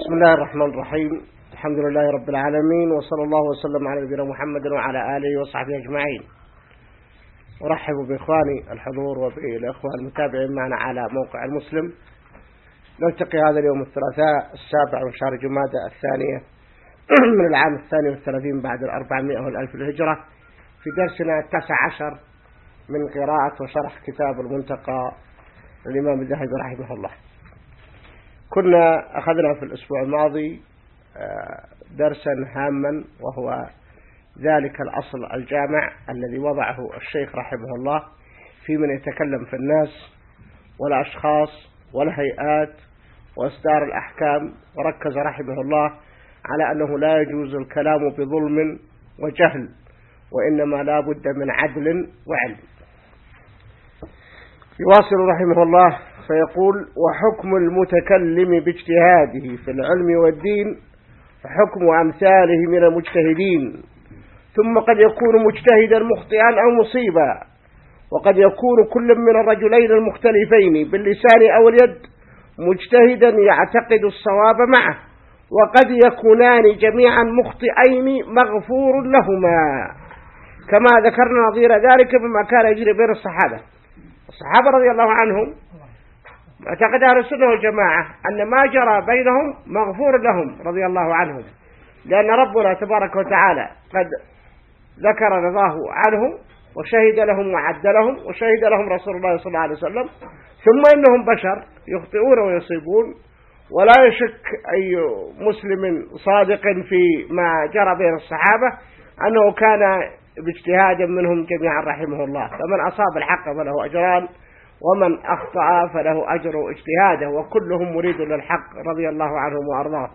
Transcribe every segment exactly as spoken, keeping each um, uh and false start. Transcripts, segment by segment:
بسم الله الرحمن الرحيم. الحمد لله رب العالمين، وصلى الله وسلم على نبينا محمد وعلى آله وصحبه أجمعين. أرحب بإخواني الحضور وبالأخوة المتابعين معنا على موقع المسلم. نلتقي هذا اليوم الثلاثاء السابع من شهر جمادى الثانية من العام الثاني والثلاثين بعد الأربعمائة والألف الهجرة في درسنا التاسع عشر من قراءة وشرح كتاب المنتقى للإمام الذهبي رحمه الله. كنا أخذنا في الأسبوع الماضي درسا هاما، وهو ذلك الأصل الجامع الذي وضعه الشيخ رحمه الله في من يتكلم في الناس والأشخاص والهيئات وإصدار الأحكام، وركز رحمه الله على أنه لا يجوز الكلام بظلم وجهل، وإنما لا بد من عدل وعلم. يواصل رحمه الله فيقول: وحكم المتكلم باجتهاده في العلم والدين حكم أمثاله من المجتهدين، ثم قد يكون مجتهدا مخطئا أو مصيبا، وقد يكون كل من الرجلين المختلفين باللسان أو اليد مجتهدا يعتقد الصواب معه، وقد يكونان جميعا مخطئين مغفور لهما، كما ذكرنا نظير ذلك بما كان يجري بين الصحابة. الصحابة رضي الله عنهم اعتقد أهل السنة والجماعة أن ما جرى بينهم مغفور لهم رضي الله عنهم، لأن ربنا تبارك وتعالى قد ذكر رضاه عنهم وشهد لهم وعد لهم، وشهد لهم رسول الله صلى الله عليه وسلم، ثم إنهم بشر يخطئون ويصيبون، ولا يشك أي مسلم صادق في ما جرى بين الصحابة أنه كان باجتهاد منهم جميعا رحمه الله، فمن أصاب الحق فله أجران، ومن أخطأ فله أجر اجتهاده، وكلهم مريد للحق رضي الله عنهم وأرضاهم.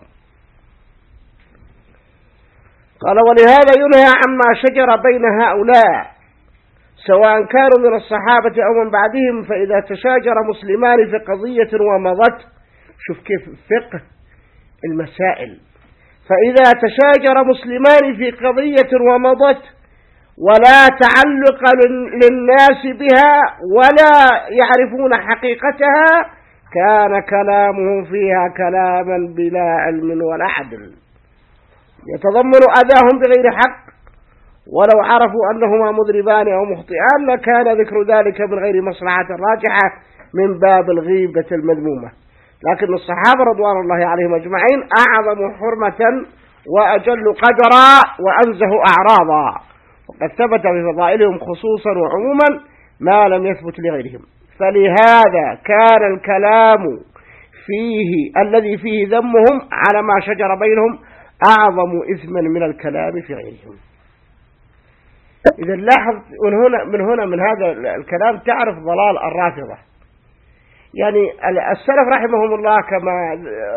قال: ولهذا ينهى عما شجر بين هؤلاء سواء كانوا من الصحابة أو من بعدهم، فإذا تشاجر مسلمان في قضية ومضت، شوف كيف فقه المسائل، فإذا تشاجر مسلمان في قضية ومضت ولا تعلق للناس بها ولا يعرفون حقيقتها، كان كلامه فيها كلاما بلا علم ولا عدل يتضمن أذاهم بغير حق، ولو عرفوا أنهما مذنبان أو مخطئان لكان ذكر ذلك من غير مصلحة راجحة من باب الغيبة المذمومة. لكن الصحابة رضوان الله عليهم أجمعين أعظم حرمة وأجل قدرا وأنزه أعراضا، وقد ثبت في فضائلهم خصوصا وعموما ما لم يثبت لغيرهم، فلهذا كان الكلام فيه الذي فيه ذمهم على ما شجر بينهم أعظم إثما من الكلام في غيرهم. إذا لاحظ من هنا من هنا من هذا الكلام تعرف ضلال الرافضة. يعني السلف رحمهم الله كما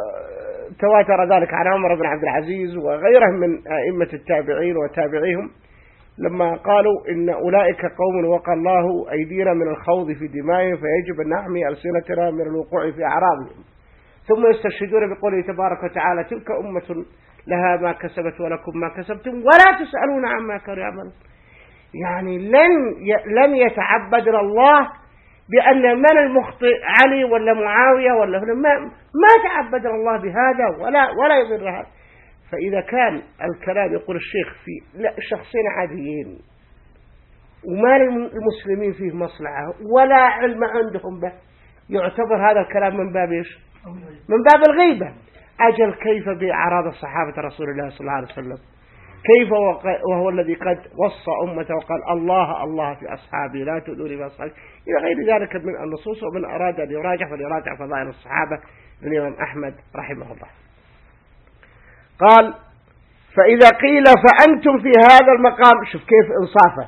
تواتر ذلك عن عمر بن عبد العزيز وغيره من أئمة التابعين وتابعيهم، لما قالوا إن أولئك قوم وقى الله أيدينا من الخوض في دمائهم فيجب أن نحمي ألسنتنا من الوقوع في أعراضهم، ثم يستشهدون بقوله تبارك وتعالى: تلك أمة لها ما كسبت ولكم ما كسبتم ولا تسألون عما كانوا يعملون. يعني لن لن يتعبدنا الله بأن من المخطئ علي ولا معاوية ولا ما ما تعبدنا الله بهذا ولا ولا يضر هذا. فإذا كان الكلام يقول الشيخ في لا شخصين عاديين وما المسلمين فيه مصلحة ولا علم عندهم به، يعتبر هذا الكلام من باب إيش؟ من باب الغيبة. أجل كيف بأعراض الصحابة رسول الله صلى الله عليه وسلم؟ كيف وهو الذي قد وصى أمته وقال: الله الله في أصحابي لا تؤذوني في أصحابي، إلى غير ذلك من النصوص. ومن أراد أن يراجع فليراجع فضائل الصحابة للإمام أحمد رحمه الله. قال: فإذا قيل فأنتم في هذا المقام، شوف كيف إنصافه،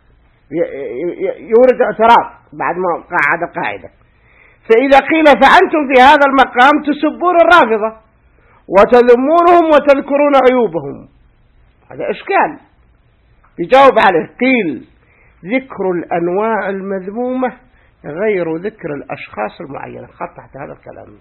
يورد اعتراض بعد ما قاعد قاعدة. فإذا قيل فأنتم في هذا المقام تسبون الرافضة وتذمونهم وتذكرون عيوبهم، هذا إشكال. يجاوب عليه: قيل ذكر الأنواع المذمومة غير ذكر الأشخاص المعينة. خط تحت هذا الكلام: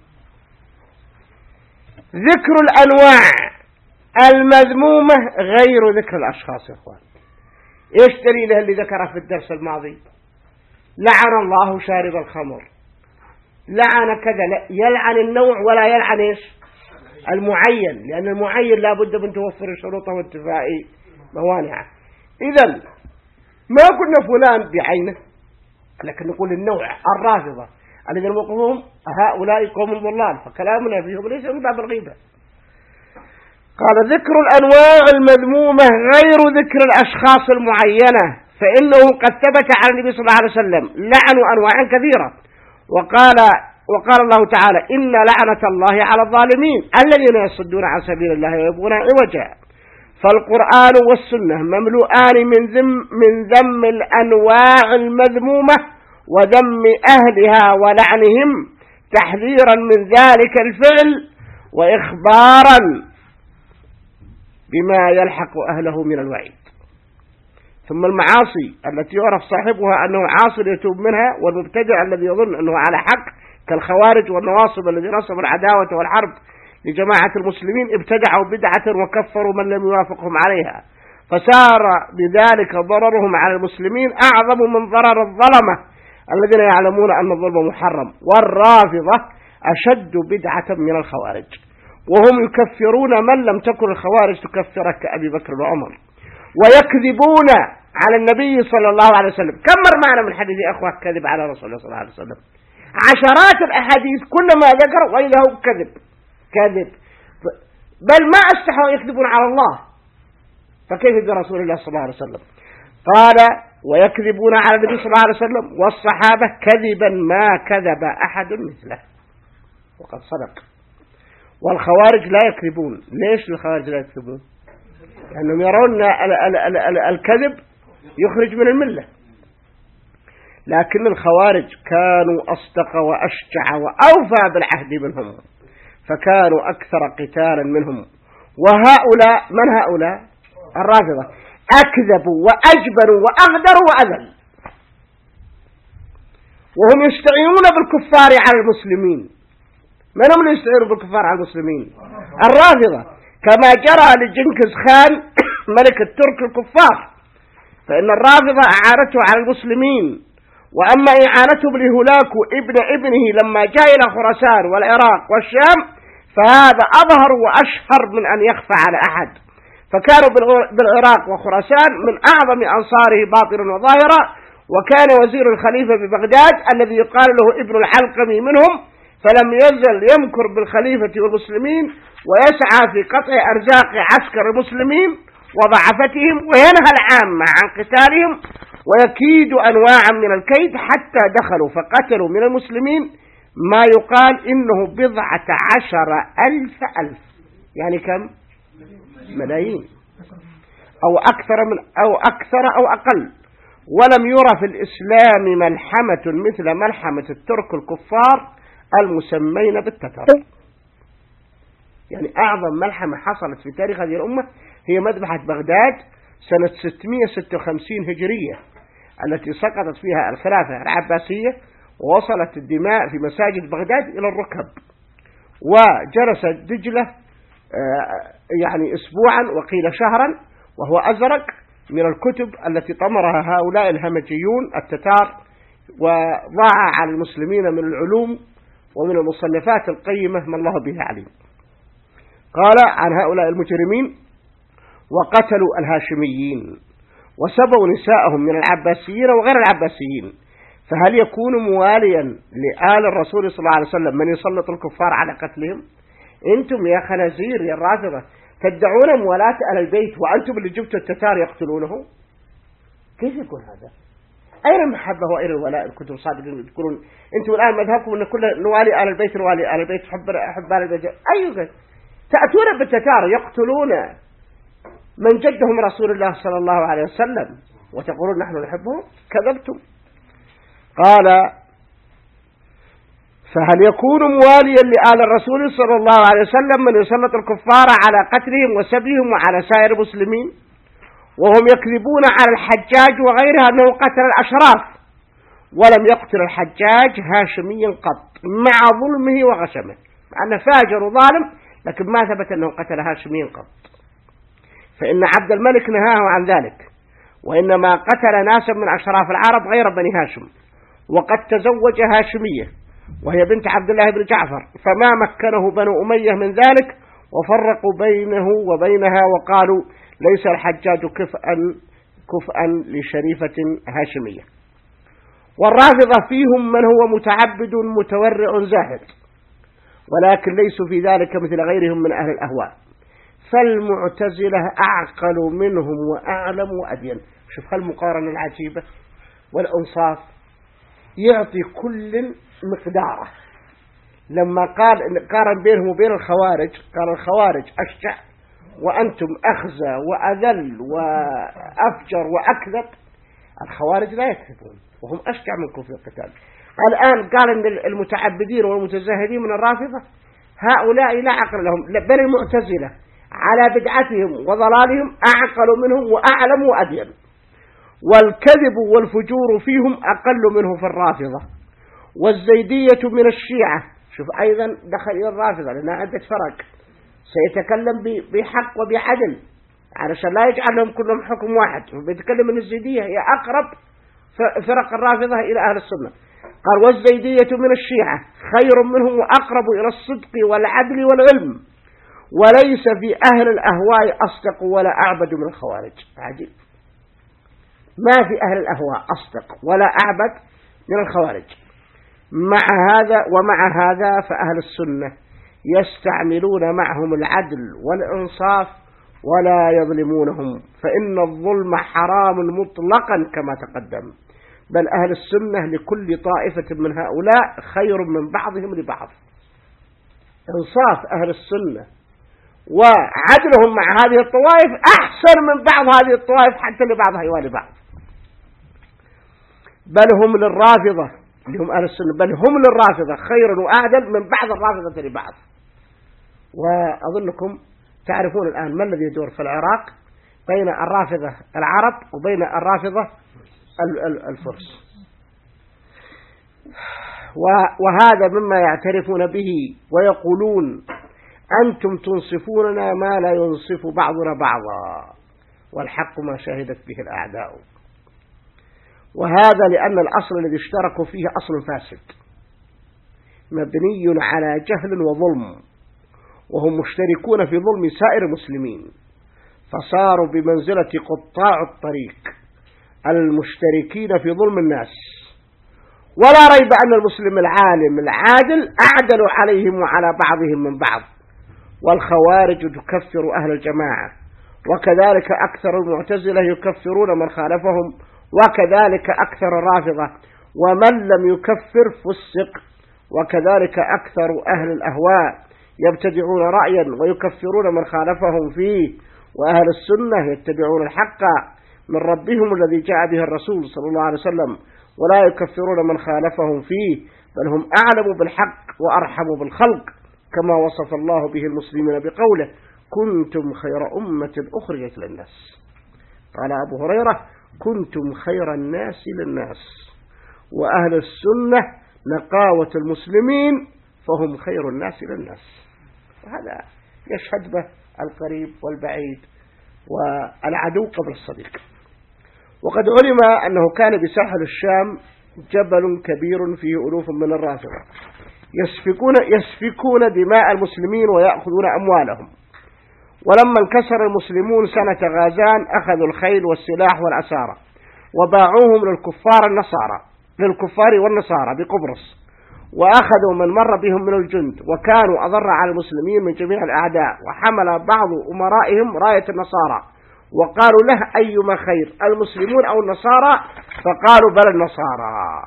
ذكر الأنواع المذمومة غير ذكر الأشخاص. يا إخوان، إيش دليله اللي ذكره في الدرس الماضي؟ لعن الله شارب الخمر، لعن كذا، يلعن النوع ولا يلعن إيش المعين، لأن المعين لا بد من توفر شروطه وانتفاء موانعه. إذن ما قلنا فلان بعينه، لكن نقول النوع الرافضة الذين نقولهم هؤلاء قوم ضلال، فكلامنا فيهم ليس من باب الغيبة. قال ذكر الأنواع المذمومة غير ذكر الأشخاص المعينة، فإنه قد ثبت عن النبي صلى الله عليه وسلم لعن أنواع كثيرة، وقال وقال الله تعالى إن لعنة الله على الظالمين الذين يصدون عن سبيل الله ويبغون عوجا. فالقرآن والسنة مملوءان من ذم من ذم الأنواع المذمومة وذم أهلها ولعنهم، تحذيرا من ذلك الفعل وإخبارا بما يلحق أهله من الوعيد. ثم المعاصي التي يعرف صاحبها أنه عاصي يتوب منها، والمبتدع الذي يظن أنه على حق كالخوارج والنواصب الذي نصب العداوة والحرب لجماعة المسلمين، ابتدعوا بدعة وكفروا من لم يوافقهم عليها، فسار بذلك ضررهم على المسلمين أعظم من ضرر الظلمة الذين يعلمون أن الظلم محرم. والرافضة أشد بدعة من الخوارج، وهم يكفرون من لم تكن الخوارج تكفره كأبي بكر وعمر، ويكذبون على النبي صلى الله عليه وسلم. كم مر معنا من حديث أخوة كذب على رسول الله صلى الله عليه وسلم؟ عشرات الأحاديث، كلما ذكر وإذا هو كذب كذب، بل ما استحوا يكذبون على الله، فكيف برسول الله صلى الله عليه وسلم؟ قال ويكذبون على النبي صلى الله عليه وسلم والصحابة كذبا ما كذب أحد مثله، وقد صدق. والخوارج لا يكذبون. ليش الخوارج لا يكذبون؟ لأنهم يرون الكذب يخرج من الملة، لكن الخوارج كانوا أصدق وأشجع وأوفى بالعهد منهم، فكانوا أكثر قتالا منهم. وهؤلاء من هؤلاء؟ الرافضة، أكذبوا وأجبروا وأغدروا وأذل، وهم يستعينون بالكفار على المسلمين. من هم اللي يستعينون بالكفار على المسلمين؟ الرافضة، كما جرى لجنكز خان ملك الترك الكفار، فإن الرافضة أعانته على المسلمين. وأما إعانته لهلاك ابن ابنه لما جاء إلى خراسان والعراق والشام فهذا أظهر وأشهر من أن يخفى على أحد، فكانوا بالعراق وخراسان من أعظم أنصاره باطنا وظاهرا، وكان وزير الخليفة ببغداد الذي يقال له ابن الحلقمي منهم، فلم يزل يمكر بالخليفة والمسلمين ويسعى في قطع أرزاق عسكر المسلمين وضعفتهم، وينهى العامة عن قتالهم، ويكيد أنواعا من الكيد، حتى دخلوا فقتلوا من المسلمين ما يقال إنه بضعة عشر ألف ألف، يعني كم؟ ملايين أو أكثر من أو أكثر أو أقل. ولم يرى في الإسلام ملحمة مثل ملحمة الترك الكفار المسمين بالتتر. يعني أعظم ملحمة حصلت في تاريخ هذه الأمة هي مذبحة بغداد سنة ستمائة وستة وخمسين هجرية، التي سقطت فيها الخلافة العباسية، ووصلت الدماء في مساجد بغداد إلى الركب، وجلست دجلة يعني أسبوعا وقيل شهرا وهو أزرق من الكتب التي طمرها هؤلاء الهمجيون التتار، وضاع على المسلمين من العلوم ومن المصنفات القيمة ما الله به عليم. قال عن هؤلاء المجرمين وقتلوا الهاشميين وسبوا نساءهم من العباسيين وغير العباسيين، فهل يكون مواليا لآل الرسول صلى الله عليه وسلم من يسلط الكفار على قتلهم؟ انتم يا خنازير يا الرافضة تدعون موالاة آل البيت وأنتم اللي جبتوا التتار يقتلونه؟ كيف يكون هذا؟ أين المحبة وأين الولاء؟ إن كنتم صادقين تقولون أنتم الآن مذهبكم أن كل نوالي آل البيت نوالي آل البيت حب حب آل البيت، أي قد تأتون بالتتار يقتلون من جدهم رسول الله صلى الله عليه وسلم وتقولون نحن نحبه؟ كذبتم. قال فهل يكون مواليا لآل الرسول صلى الله عليه وسلم من يسلط الكفار على قتلهم وسبيهم وعلى سائر المسلمين؟ وهم يكذبون على الحجاج وغيرها أنه قتل الأشراف، ولم يقتل الحجاج هاشميا قط مع ظلمه وغشمه، مع أنه فاجر وظالم، لكن ما ثبت أنه قتل هاشميا قط. فإن عبد الملك نهاه عن ذلك، وإنما قتل ناسا من أشراف العرب غير بني هاشم، وقد تزوج هاشمية وهي بنت عبد الله بن جعفر، فما مكنه بنو أمية من ذلك، وفرقوا بينه وبينها وقالوا ليس الحجاج كفءا كفءا لشريفة هاشمية. والرافضة فيهم من هو متعبد متورع زاهد، ولكن ليسوا في ذلك مثل غيرهم من أهل الأهواء. فالمعتزلة أعقل منهم وأعلم وأدين. شوف هالمقارنة العجيبة والأنصاف، يعطي كل مقداره. لما قال قارن بينهم وبين الخوارج قال الخوارج أشجع وأنتم أخزى وأذل وأفجر وأكذب. الخوارج لا يكذبون وهم أشجع منكم في القتال. الآن قال أن المتعبدين والمتزاهدين من الرافضة هؤلاء لا عقل لهم، بل المعتزلة على بدعتهم وضلالهم أعقل منهم وأعلم وأدين، والكذب والفجور فيهم أقل منه في الرافضة. والزيدية من الشيعة، شوف أيضا دخل إلى الرافضة لأنها عدة فرق، سيتكلم بحق وبعدل علشان لا يجعل لهم كلهم حكم واحد. بيتكلم من الزيدية هي أقرب فرق الرافضة إلى أهل السنة. قال والزيدية من الشيعة خير منهم وأقرب إلى الصدق والعدل والعلم، وليس في أهل الأهواء أصدق ولا أعبد من الخوارج. عجيب، ما في أهل الأهواء أصدق ولا أعبد من الخوارج. مع هذا ومع هذا فأهل السنة يستعملون معهم العدل والإنصاف ولا يظلمونهم، فإن الظلم حرام مطلقا كما تقدم. بل أهل السنة لكل طائفة من هؤلاء خير من بعضهم لبعض. إنصاف أهل السنة وعدلهم مع هذه الطوائف أحسن من بعض هذه الطوائف حتى لبعضها يوالي بعض. بل هم للرافضة اللي هم أهل السنة بل هم للرافضة خير وأعدل من بعض الرافضة لبعض. وأظنكم تعرفون الآن ما الذي يدور في العراق بين الرافضة العرب وبين الرافضة الفرس، وهذا مما يعترفون به ويقولون أنتم تنصفوننا ما لا ينصف بعضنا بعضا، والحق ما شهدت به الأعداء. وهذا لأن الأصل الذي اشتركوا فيه أصل فاسد مبني على جهل وظلم، وهم مشتركون في ظلم سائر المسلمين، فصاروا بمنزلة قطاع الطريق المشتركين في ظلم الناس. ولا ريب أن المسلم العالم العادل أعدل عليهم وعلى بعضهم من بعض. والخوارج تكفر أهل الجماعة، وكذلك أكثر المعتزلة يكفرون من خالفهم، وكذلك أكثر الرافضة، ومن لم يكفر فسق. وكذلك أكثر أهل الأهواء يبتدعون رأيا ويكفرون من خالفهم فيه، وأهل السنة يتبعون الحق من ربهم الذي جاء به الرسول صلى الله عليه وسلم، ولا يكفرون من خالفهم فيه، بل هم أعلم بالحق وأرحم بالخلق، كما وصف الله به المسلمين بقوله كنتم خير أمة أخرجت للناس. قال أبو هريرة كنتم خير الناس للناس. وأهل السنة نقاوة المسلمين فهم خير الناس للناس. وهذا يشهد به القريب والبعيد والعدو قبل الصديق. وقد علم أنه كان بساحل الشام جبل كبير فيه ألوف من الرافضة يسفكون, يسفكون دماء المسلمين ويأخذون أموالهم. ولما انكسر المسلمون سنة غازان أخذوا الخيل والسلاح والأسارة وباعوهم للكفار النصارى للكفار والنصارى بقبرص، وأخذوا من مر بهم من الجند، وكانوا أضر على المسلمين من جميع الأعداء. وحمل بعض أمرائهم راية النصارى وقالوا له أيما خير المسلمون أو النصارى؟ فقالوا بل النصارى.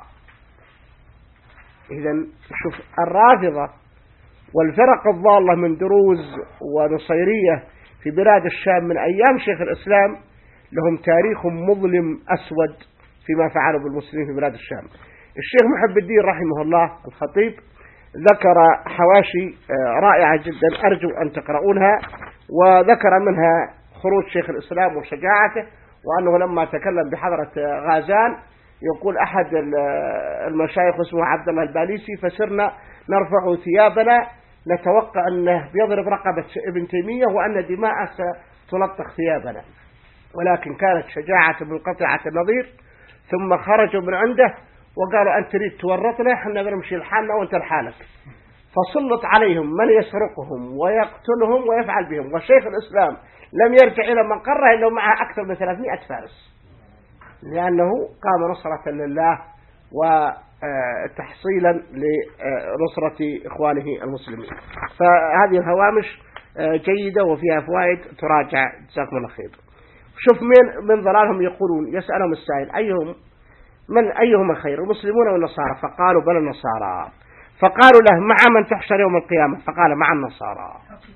إذن شوف الرافضة والفرق الضالة من دروز ونصيرية في بلاد الشام من أيام شيخ الإسلام لهم تاريخ مظلم أسود فيما فعلوا بالمسلمين في بلاد الشام. الشيخ محب الدين رحمه الله الخطيب ذكر حواشي رائعة جدا أرجو أن تقرؤونها، وذكر منها خروج شيخ الإسلام وشجاعته، وأنه لما تكلم بحضرة غازان يقول أحد المشايخ اسمه عبد الله الباليسي فسرنا نرفع ثيابنا نتوقع أنه بيضرب رقبة ابن تيمية وأن دماءه ستلطخ ثيابنا، ولكن كانت شجاعة منقطعة النظير. ثم خرجوا من عنده وقالوا أنت تريد تورطنا، احنا بنمشي لحالنا وانت لحالك. فسلط عليهم من يسرقهم ويقتلهم ويفعل بهم. وشيخ الإسلام لم يرجع إلى مقره إلا معه أكثر من ثلاثمائة فارس، لأنه قام نصرة لله وتحصيلا لنصرة إخوانه المسلمين. فهذه الهوامش جيدة وفيها فوائد تراجع. جزاكم الله خير. شوف من من ضلالهم يقولون، يسألهم السائل أيهم من أيهما خير، المسلمون والنصارى؟ فقالوا بل النصارى. فقالوا له مع من تحشر يوم القيامة؟ فقال مع النصارى.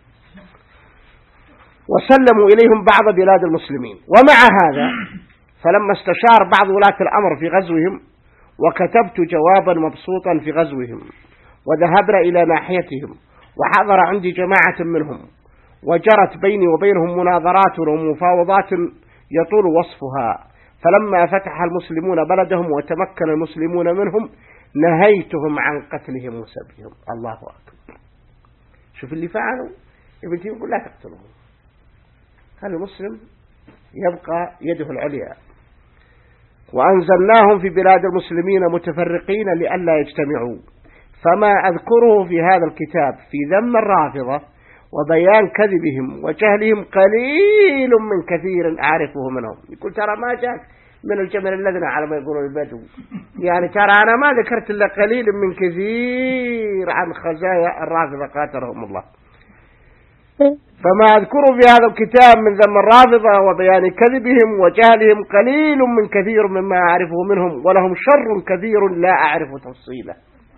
وسلموا إليهم بعض بلاد المسلمين. ومع هذا فلما استشار بعض ولاة الأمر في غزوهم وكتبت جوابا مبسوطا في غزوهم وذهبنا إلى ناحيتهم وحضر عندي جماعة منهم وجرت بيني وبينهم مناظرات ومفاوضات يطول وصفها، فلما فتح المسلمون بلدهم وتمكن المسلمون منهم نهيتهم عن قتلهم وسبهم. الله أكبر. شوف اللي فعلوا ابن تيمية يقول لا تقتلهم، هل المسلم يبقى يده العليا. وأنزلناهم في بلاد المسلمين متفرقين لئلا يجتمعوا، فما أذكره في هذا الكتاب في ذم الرافضة وبيان كذبهم وجهلهم قليل من كثير أعرفه منهم. يقول ترى ما جاء من الجمل الذين على ما يقولون البدو، يعني ترى أنا ما ذكرت إلا قليل من كثير عن خزايا الرافضة قاتلهم الله. فما أذكره في هذا الكتاب من ذم الرافضة وبيان كذبهم وجهلهم قليل من كثير مما أعرفه منهم، ولهم شر كثير لا أعرف تفصيله.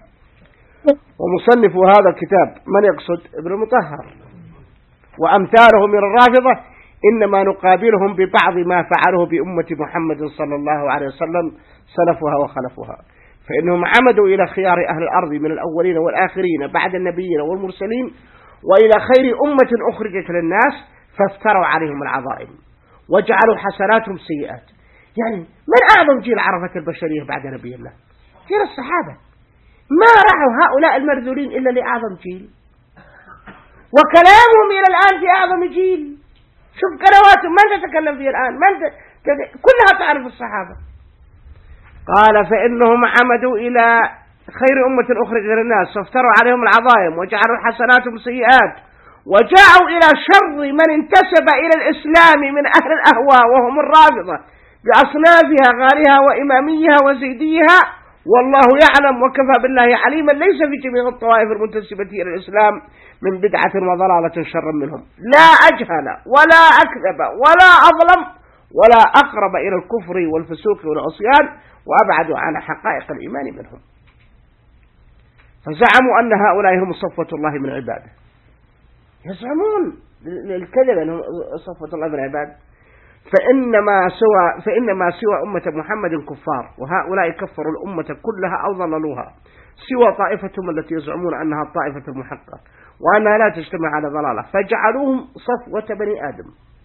ومصنف هذا الكتاب من يقصد؟ ابن المطهر وأمثاله من الرافضة إنما نقابلهم ببعض ما فعله بأمة محمد صلى الله عليه وسلم سلفها وخلفها، فإنهم عمدوا إلى خيار أهل الأرض من الأولين والآخرين بعد النبيين والمرسلين وإلى خير أمة أخرجت للناس، فافتروا عليهم العظائم وجعلوا حسناتهم سيئات. يعني من أعظم جيل عرفت البشرية بعد نبي الله؟ جيل الصحابة. ما رعوا هؤلاء المرذولين إلا لأعظم جيل، وكلامهم إلى الآن في أعظم جيل. شوف قنواتهم من تتكلم فيه الآن، من كلها تعرف الصحابة. قال فإنهم عمدوا إلى خير أمة أخرج للناس فافتروا عليهم العظائم وجعلوا حسناتهم سيئات، وجاءوا إلى شر من انتسب إلى الإسلام من أهل الأهواء وهم الرافضة بأصنافها غارها وإماميها وزيديها، والله يعلم وكفى بالله عليما ليس في جميع الطوائف المنتسبة إلى الإسلام من بدعة وضلالة شر منهم، لا أجهل ولا أكذب ولا أظلم ولا أقرب إلى الكفر والفسوق والعصيان وأبعد عن حقائق الإيمان منهم. فزعموا أن هؤلاء هم صفوة الله من عباده، يزعمون للكذب أنهم صفوة الله من عباده. فإنما سوى فإنما سوى أمة محمد كفار، وهؤلاء كفروا الأمة كلها أو ضللوها، سوى طائفتهم التي يزعمون أنها الطائفة المحقة وأنها لا تجتمع على ضلالة، فجعلوهم صفوة بني آدم.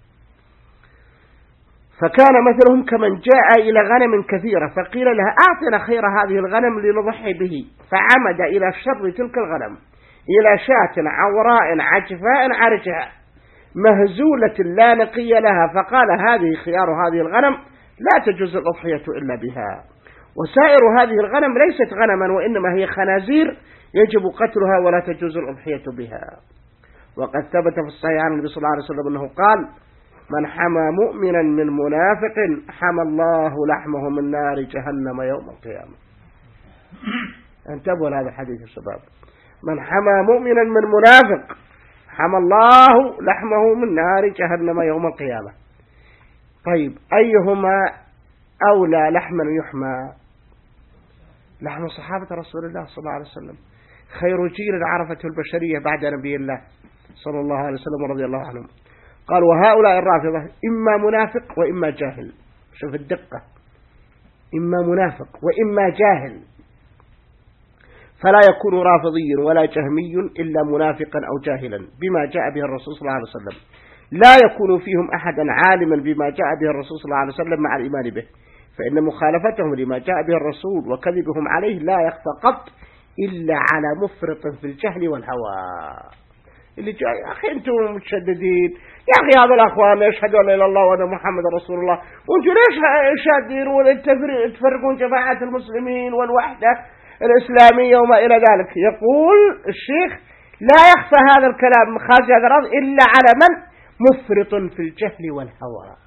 فكان مثلهم كمن جاء إلى غنم كثيرة فقيل لها أعطنا خير هذه الغنم لنضحي به، فعمد إلى شر تلك الغنم إلى شاة عوراء عجفاء عرجاء مهزولة لا نقي لها، فقال هذه خيار هذه الغنم لا تجوز الأضحية إلا بها، وسائر هذه الغنم ليست غنما وإنما هي خنازير يجب قتلها ولا تجوز الأضحية بها. وقد ثبت في الصحيح عن النبي صلى الله عليه وسلم أنه قال من حمى مؤمنا من منافق حمى الله لحمه من نار جهنم يوم القيامة. انتبهوا لهذا الحديث يا شباب، من حمى مؤمنا من منافق حمى الله لحمه من نار جهنم يوم القيامة. طيب أيهما أولى لحما يحمى؟ لحم صحابة رسول الله صلى الله عليه وسلم، خير جيل عرفته البشرية بعد نبي الله صلى الله عليه وسلم ورضي الله عنهم. قال وهؤلاء الرافضة إما منافق وإما جاهل. شوف الدقة، إما منافق وإما جاهل، فلا يكون رافضي ولا جهمي إلا منافقا أو جاهلا بما جاء به الرسول صلى الله عليه وسلم، لا يكون فيهم أحدا عالما بما جاء به الرسول صلى الله عليه وسلم مع الإيمان به، فإن مخالفتهم لما جاء به الرسول وكذبهم عليه لا يخفى قط إلا على مفرط في الجهل والهوى. اللي جاي يا أخي أنتم متشددين، يا أخي هذا الأخوان يشهدوا أن لا إله إلا الله وأن محمد رسول الله، وأنتم ليش شادين وتفرقون جماعة المسلمين والوحدة؟ الإسلامية وما إلى ذلك. يقول الشيخ لا يخفى هذا الكلام خارج هذا الأرض إلا على من مفرط في الجهل والهوى.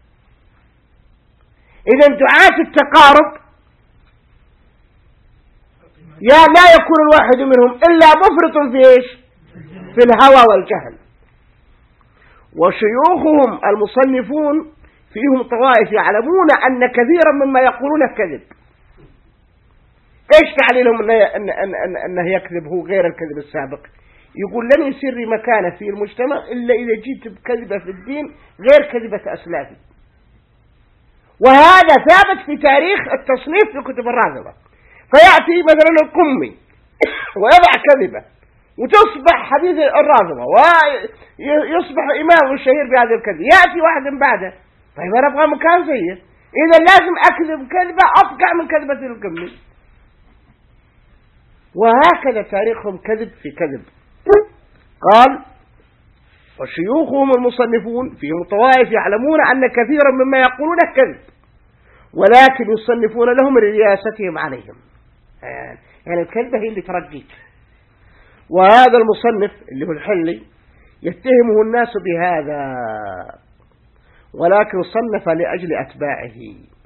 إذا دعاة التقارب يا لا يكون الواحد منهم إلا مفرط في إيش؟ في الهوى والجهل. وشيوخهم المصنفون فيهم طوائف يعلمون أن كثيرا مما يقولون كذب. إيش تعليلهم أنه, أن أن أن أنه يكذب هو غير الكذب السابق؟ يقول لن يسر مكانه في المجتمع إلا إذا جيت بكذبة في الدين غير كذبة أسلافي. وهذا ثابت في تاريخ التصنيف في كتب الرافضة. فيأتي مثلا القمي ويضع كذبة وتصبح حديث الرافضة ويصبح إمام الشهير بهذه الكذبة. يأتي واحد من بعده طيب أنا أبغى مكان زيه، إذا لازم أكذب كذبة أفقع من كذبة القمي. وهكذا تاريخهم كذب في كذب. قال وشيوخهم المصنفون فيهم طوائف يعلمون أن كثيرا مما يقولون كذب ولكن يصنفون لهم لرياستهم عليهم. يعني الكذبة هي اللي ترقيك. وهذا المصنف اللي هو الحلي يتهمه الناس بهذا ولكن صنف لأجل أتباعه.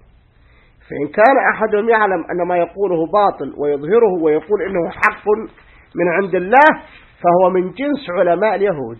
فإن كان أحدهم يعلم أن ما يقوله باطل ويظهره ويقول إنه حق من عند الله فهو من جنس علماء اليهود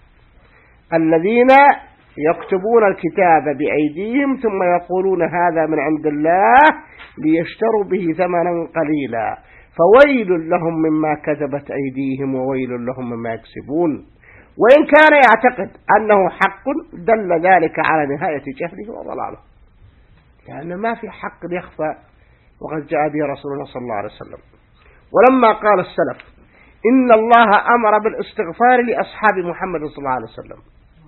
الذين يكتبون الكتاب بأيديهم ثم يقولون هذا من عند الله ليشتروا به ثمنا قليلا فويل لهم مما كتبت أيديهم وويل لهم مما يكسبون. وإن كان يعتقد أنه حق دل ذلك على نهاية جهله وضلاله، لأن ما في حق يخفى وقد جاء به رسول الله صلى الله عليه وسلم. ولما قال السلف إن الله أمر بالاستغفار لأصحاب محمد صلى الله عليه وسلم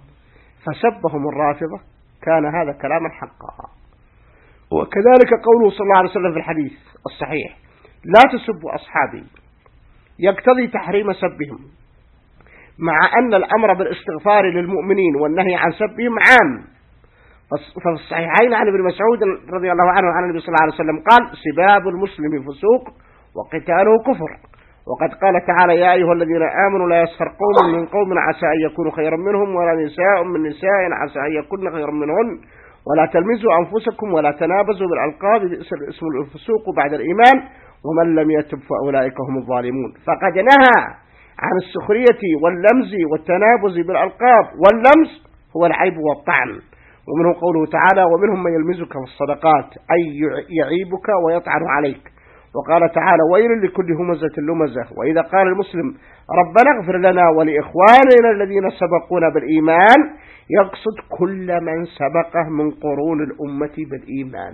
فسبهم الرافضة كان هذا كلاما حقا. وكذلك قوله صلى الله عليه وسلم في الحديث الصحيح لا تسبوا أصحابي يقتضي تحريم سبهم، مع أن الأمر بالاستغفار للمؤمنين والنهي عن سبهم عام. ففي الصحيحين عن ابن مسعود رضي الله عنه عن النبي صلى الله عليه وسلم قال سباب المسلم فسوق وقتاله كفر. وقد قال تعالى يا أيها الذين آمنوا لا يسخر قوم من قوم عسى أن يكونوا خيرا منهم ولا نساء من نساء عسى أن يكون خيرا منهن ولا تلمزوا أنفسكم ولا تنابزوا بالألقاب بئس الاسم الفسوق بعد الإيمان ومن لم يتب فأولئك هم الظالمون. فقد نهى عن السخرية واللمز والتنابز بالألقاب، واللمز هو العيب والطعن. ومنه قوله تعالى ومنهم من يلمزك في الصدقات أي يعيبك ويطعن عليك. وقال تعالى ويل لكل همزة لمزة. وإذا قال المسلم ربنا اغفر لنا ولإخواننا الذين سبقونا بالإيمان يقصد كل من سبقه من قرون الأمة بالإيمان.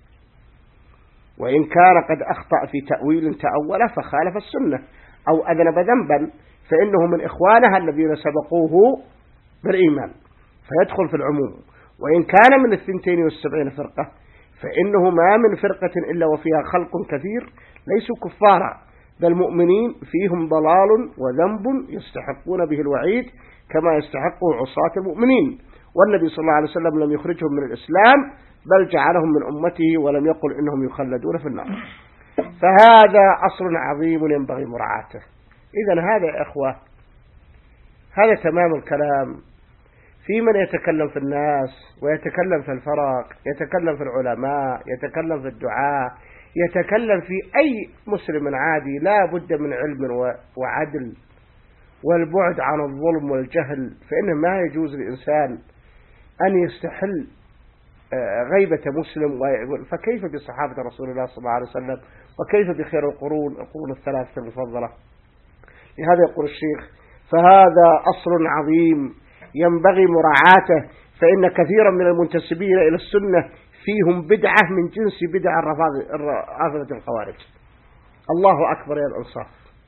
وإن كان قد أخطأ في تأويل تأوله فخالف السنة أو أذنب ذنبا فإنه من إخوانها الذين سبقوه بالإيمان فيدخل في العموم. وإن كان من الثنتين والسبعين فرقة فإنه ما من فرقة إلا وفيها خلق كثير ليسوا كفارا بل مؤمنين فيهم ضلال وذنب يستحقون به الوعيد كما يستحقه عصاة المؤمنين. والنبي صلى الله عليه وسلم لم يخرجهم من الإسلام بل جعلهم من أمته ولم يقل إنهم يخلدون في النار. فهذا أصل عظيم ينبغي مراعاته. إذن هذا يا إخوة هذا تمام الكلام في من يتكلم في الناس ويتكلم في الفرق، يتكلم في العلماء، يتكلم في الدعاء، يتكلم في أي مسلم عادي لا بد من علم وعدل والبعد عن الظلم والجهل. فإنه ما يجوز للإنسان أن يستحل غيبة مسلم. فكيف بصحابة رسول الله صلى الله عليه وسلم وكيف بخير القرون القرون الثلاثة المفضلة. لهذا يقول الشيخ فهذا أصل عظيم ينبغي مراعاته. فإن كثيرا من المنتسبين إلى السنة فيهم بدعة من جنس بدع الرافضة الخوارج. الله أكبر يا الإنصاف.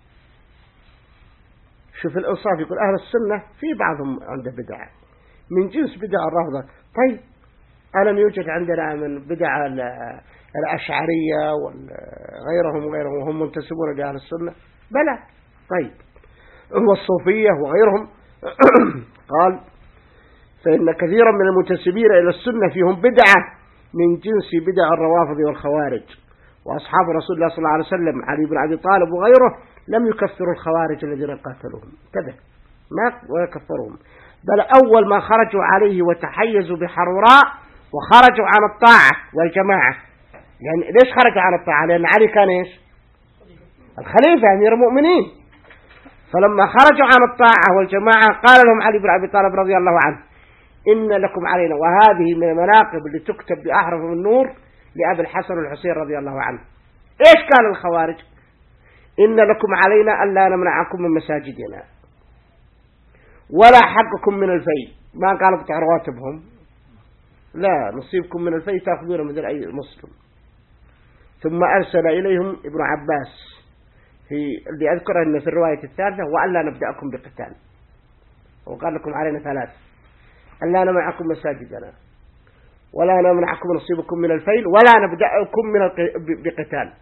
شوف الإنصاف يقول أهل السنة في بعضهم عنده بدعة من جنس بدع الرافضة. طيب ألم يوجد عندنا من بدع الأشعرية وغيرهم وغيرهم وهم منتسبون لأهل السنة؟ بلى. طيب والصوفية وغيرهم قال فإن كثيرا من المنتسبين إلى السنة فيهم بدعة من جنس بدع الروافض والخوارج. وأصحاب رسول الله صلى الله عليه وسلم علي بن أبي طالب وغيره لم يكفروا الخوارج الذين قاتلوهم، انتبه، ما يكفرهم، بل أول ما خرجوا عليه وتحيزوا بحروراء وخرجوا عن الطاعة والجماعة. يعني ليش خرجوا عن الطاعة؟ لأن علي كان إيش؟ الخليفة أمير المؤمنين. فلما خرجوا عن الطاعة والجماعة قال لهم علي بن أبي طالب رضي الله عنه: إن لكم علينا، وهذه من المناقب اللي تكتب بأحرف من نور لأبي الحسن والحسين رضي الله عنه. إيش قال الخوارج؟ إن لكم علينا ألا نمنعكم من مساجدنا ولا حقكم من الفيء. ما قالوا قطع رواتبهم، لا، نصيبكم من الفيء تأخذون مثل أي مسلم. ثم أرسل إليهم ابن عباس في اللي أذكره أنه في الرواية الثالثة: وألا نبدأكم بقتال. وقال لكم علينا ثلاث: ألا نمنعكم مساجدنا ولا نمنعكم نصيبكم من الفيل ولا نبدأكم من بقتال.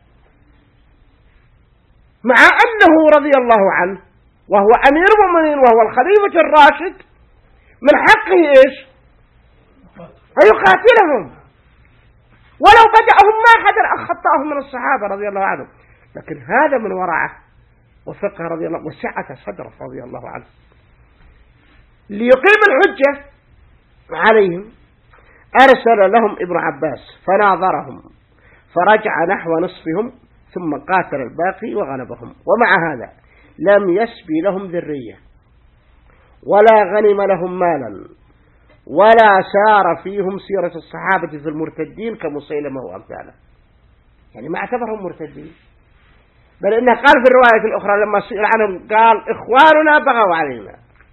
مع أنه رضي الله عنه وهو أمير المؤمنين وهو الخليفة الراشد من حقه إيش؟ أن يقاتلهم، ولو بدأهم ما حد أخطأهم من الصحابة رضي الله عنهم، لكن هذا من ورعه وفقه رضي الله وسعة صدره رضي الله عنه ليقيم الحجة عليهم. أرسل لهم ابن عباس فناظرهم فرجع نحو نصفهم ثم قاتل الباقي وغلبهم. ومع هذا لم يسبي لهم ذرية ولا غنم لهم مالا ولا سار فيهم سيرة الصحابة في المرتدين كمسيلمة وأمثاله، يعني ما اعتبرهم مرتدين، بل إنه قال في الرواية الأخرى لما سئل عنهم قال: إخواننا بغوا علينا،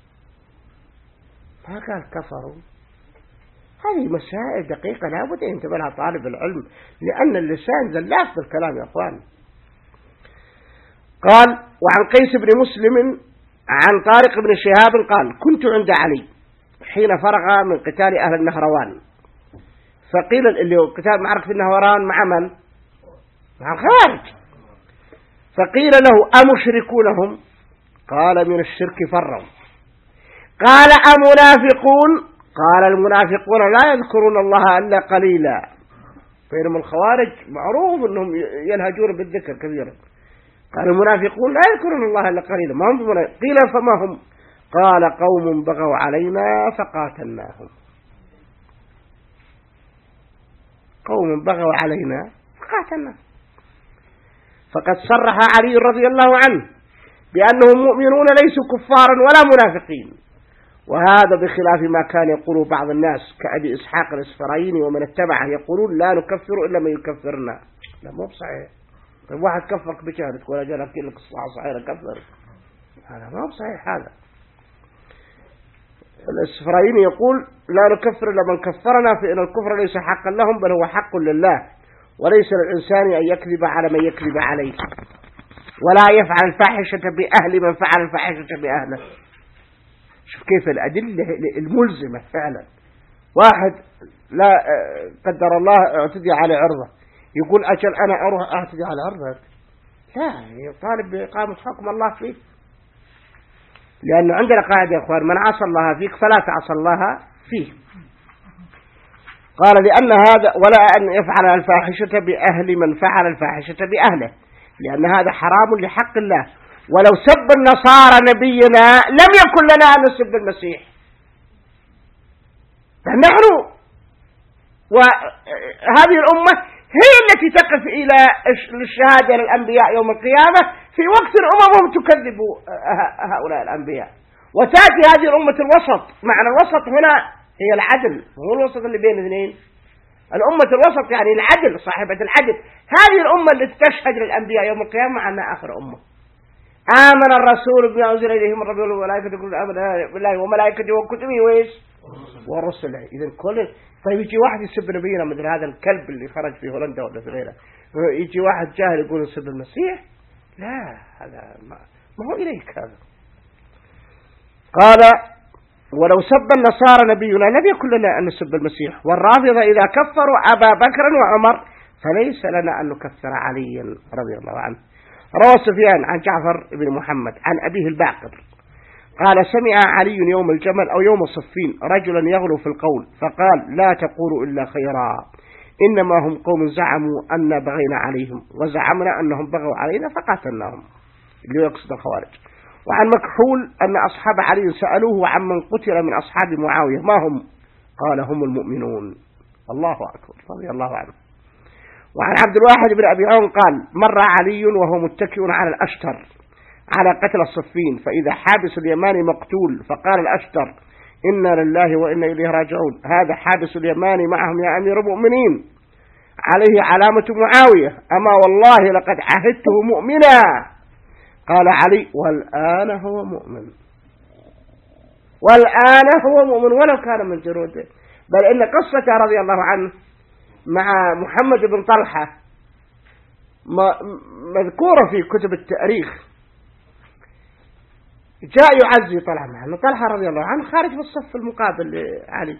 ما قال كفروا. هذه مسائل دقيقة لا بد أن ينتبه لها طالب العلم، لأن اللسان زلاف بالكلام يا أخوان. قال: وعن قيس بن مسلم عن طارق بن شهاب قال: كنت عند علي حين فرغ من قتال أهل النهروان، فقيل اللي هو قتال معركة النهروان مع من؟ مع الخوارج. فقيل له: أمشركونهم؟ قال: من الشرك فروا. قال: أمنافقون؟ قال: المنافقون لا يذكرون الله إلا قليلا. بينما الخوارج معروف أنهم يلهجون بالذكر كثيرا. قال: المنافقون لا يذكرون الله إلا قليلا، ما هم بمنافق. قيل: فما هم؟ قال: قوم بغوا علينا فقاتلناهم. قوم بغوا علينا فقاتلناهم. فقد صرح علي رضي الله عنه بأنهم مؤمنون ليسوا كفارا ولا منافقين، وهذا بخلاف ما كان يقوله بعض الناس كأبي إسحاق الإسفرايني ومن اتبعه يقولون: لا نكفر إلا من يكفرنا. لا، مو بصحيح. طيب واحد كفرك بشهادك ولا جالك لك الصحة صحيحة كفر، هذا ما بصحيح. هذا الإسفرايني يقول: لا نكفر إلا من كفرنا، فإن الكفر ليس حقا لهم بل هو حق لله، وليس للإنسان أن يكذب على من يكذب عليه، ولا يفعل الفاحشة بأهل من فعل الفاحشة بأهله. شوف كيف الأدلة الملزمة فعلا. واحد لا قدر الله اعتدي على عرضه يقول: أجل أنا أروح اعتدي على عرضك، لا، يطالب بإقامة حكم الله فيه، لأنه عندنا قاعدة يا أخوان: من عصى الله فيك فلا تعصى الله فيه. قال: لأن هذا ولا أن يفعل الفاحشة بأهل من فعل الفاحشة بأهله، لأن هذا حرام لحق الله. ولو سب النصارى نبينا لم يكن لنا أن نسب المسيح، فنحن وهذه الأمة هي التي تقف إلى الشهادة للأنبياء يوم القيامة في وقت أممهم تكذب هؤلاء الأنبياء، وتأتي هذه الأمة الوسط. معنى الوسط هنا هي العدل، هو الوسط اللي بين اثنين. الأمة الوسط يعني العدل، صاحبة العدل. هذه الأمة اللي تشهد للأنبياء يوم القيامة أنها آخر أمة. آمن الرسول بما أنزل إليه من ربه والملائكة يقولون آمنا بالله وملائكته وكتبه وإيش ورسله. إذن كل طيب يجي واحد يسب نبينا مثل هذا الكلب اللي خرج في هولندا ولا في غيره، يجي واحد جاهل يقول نسب المسيح؟ لا، هذا ما, ما هو إليك هذا. قال: ولو سب النصارى نبينا لم يكن لنا أن نسب المسيح، والرافضة إذا كفروا أبا بكر وعمر فليس لنا أن نكفر عليا رضي الله عنه. روى سفيان عن جعفر بن محمد عن أبيه الباقر قال: سمع علي يوم الجمل أو يوم الصفين رجلا يغلو في القول فقال: لا تقولوا إلا خيرا، إنما هم قوم زعموا أن بغينا عليهم وزعمنا أنهم بغوا علينا فقاتلناهم، اللي يقصد الخوارج. وعن مكحول أن أصحاب علي سألوه عمن قتل من أصحاب معاوية ما هم؟ قال هم المؤمنون. الله أكبر، رضي الله عنه. وعن عبد الواحد بن أبي عون قال مر علي وهو متكئ على الأشتر على قتل الصفين، فإذا حابس اليماني مقتول، فقال الأشتر إنا لله وإنا إليه راجعون، هذا حابس اليماني معهم يا أمير المؤمنين، عليه علامة معاوية، أما والله لقد عهدته مؤمنا. قال علي والآن هو مؤمن، والآن هو مؤمن ولو كان من جنوده. بل إن قصته رضي الله عنه مع محمد بن طلحة مذكورة في كتب التاريخ. جاء يعزي طلحة معه، طلحة رضي الله عنه خارج في الصف المقابل لعلي،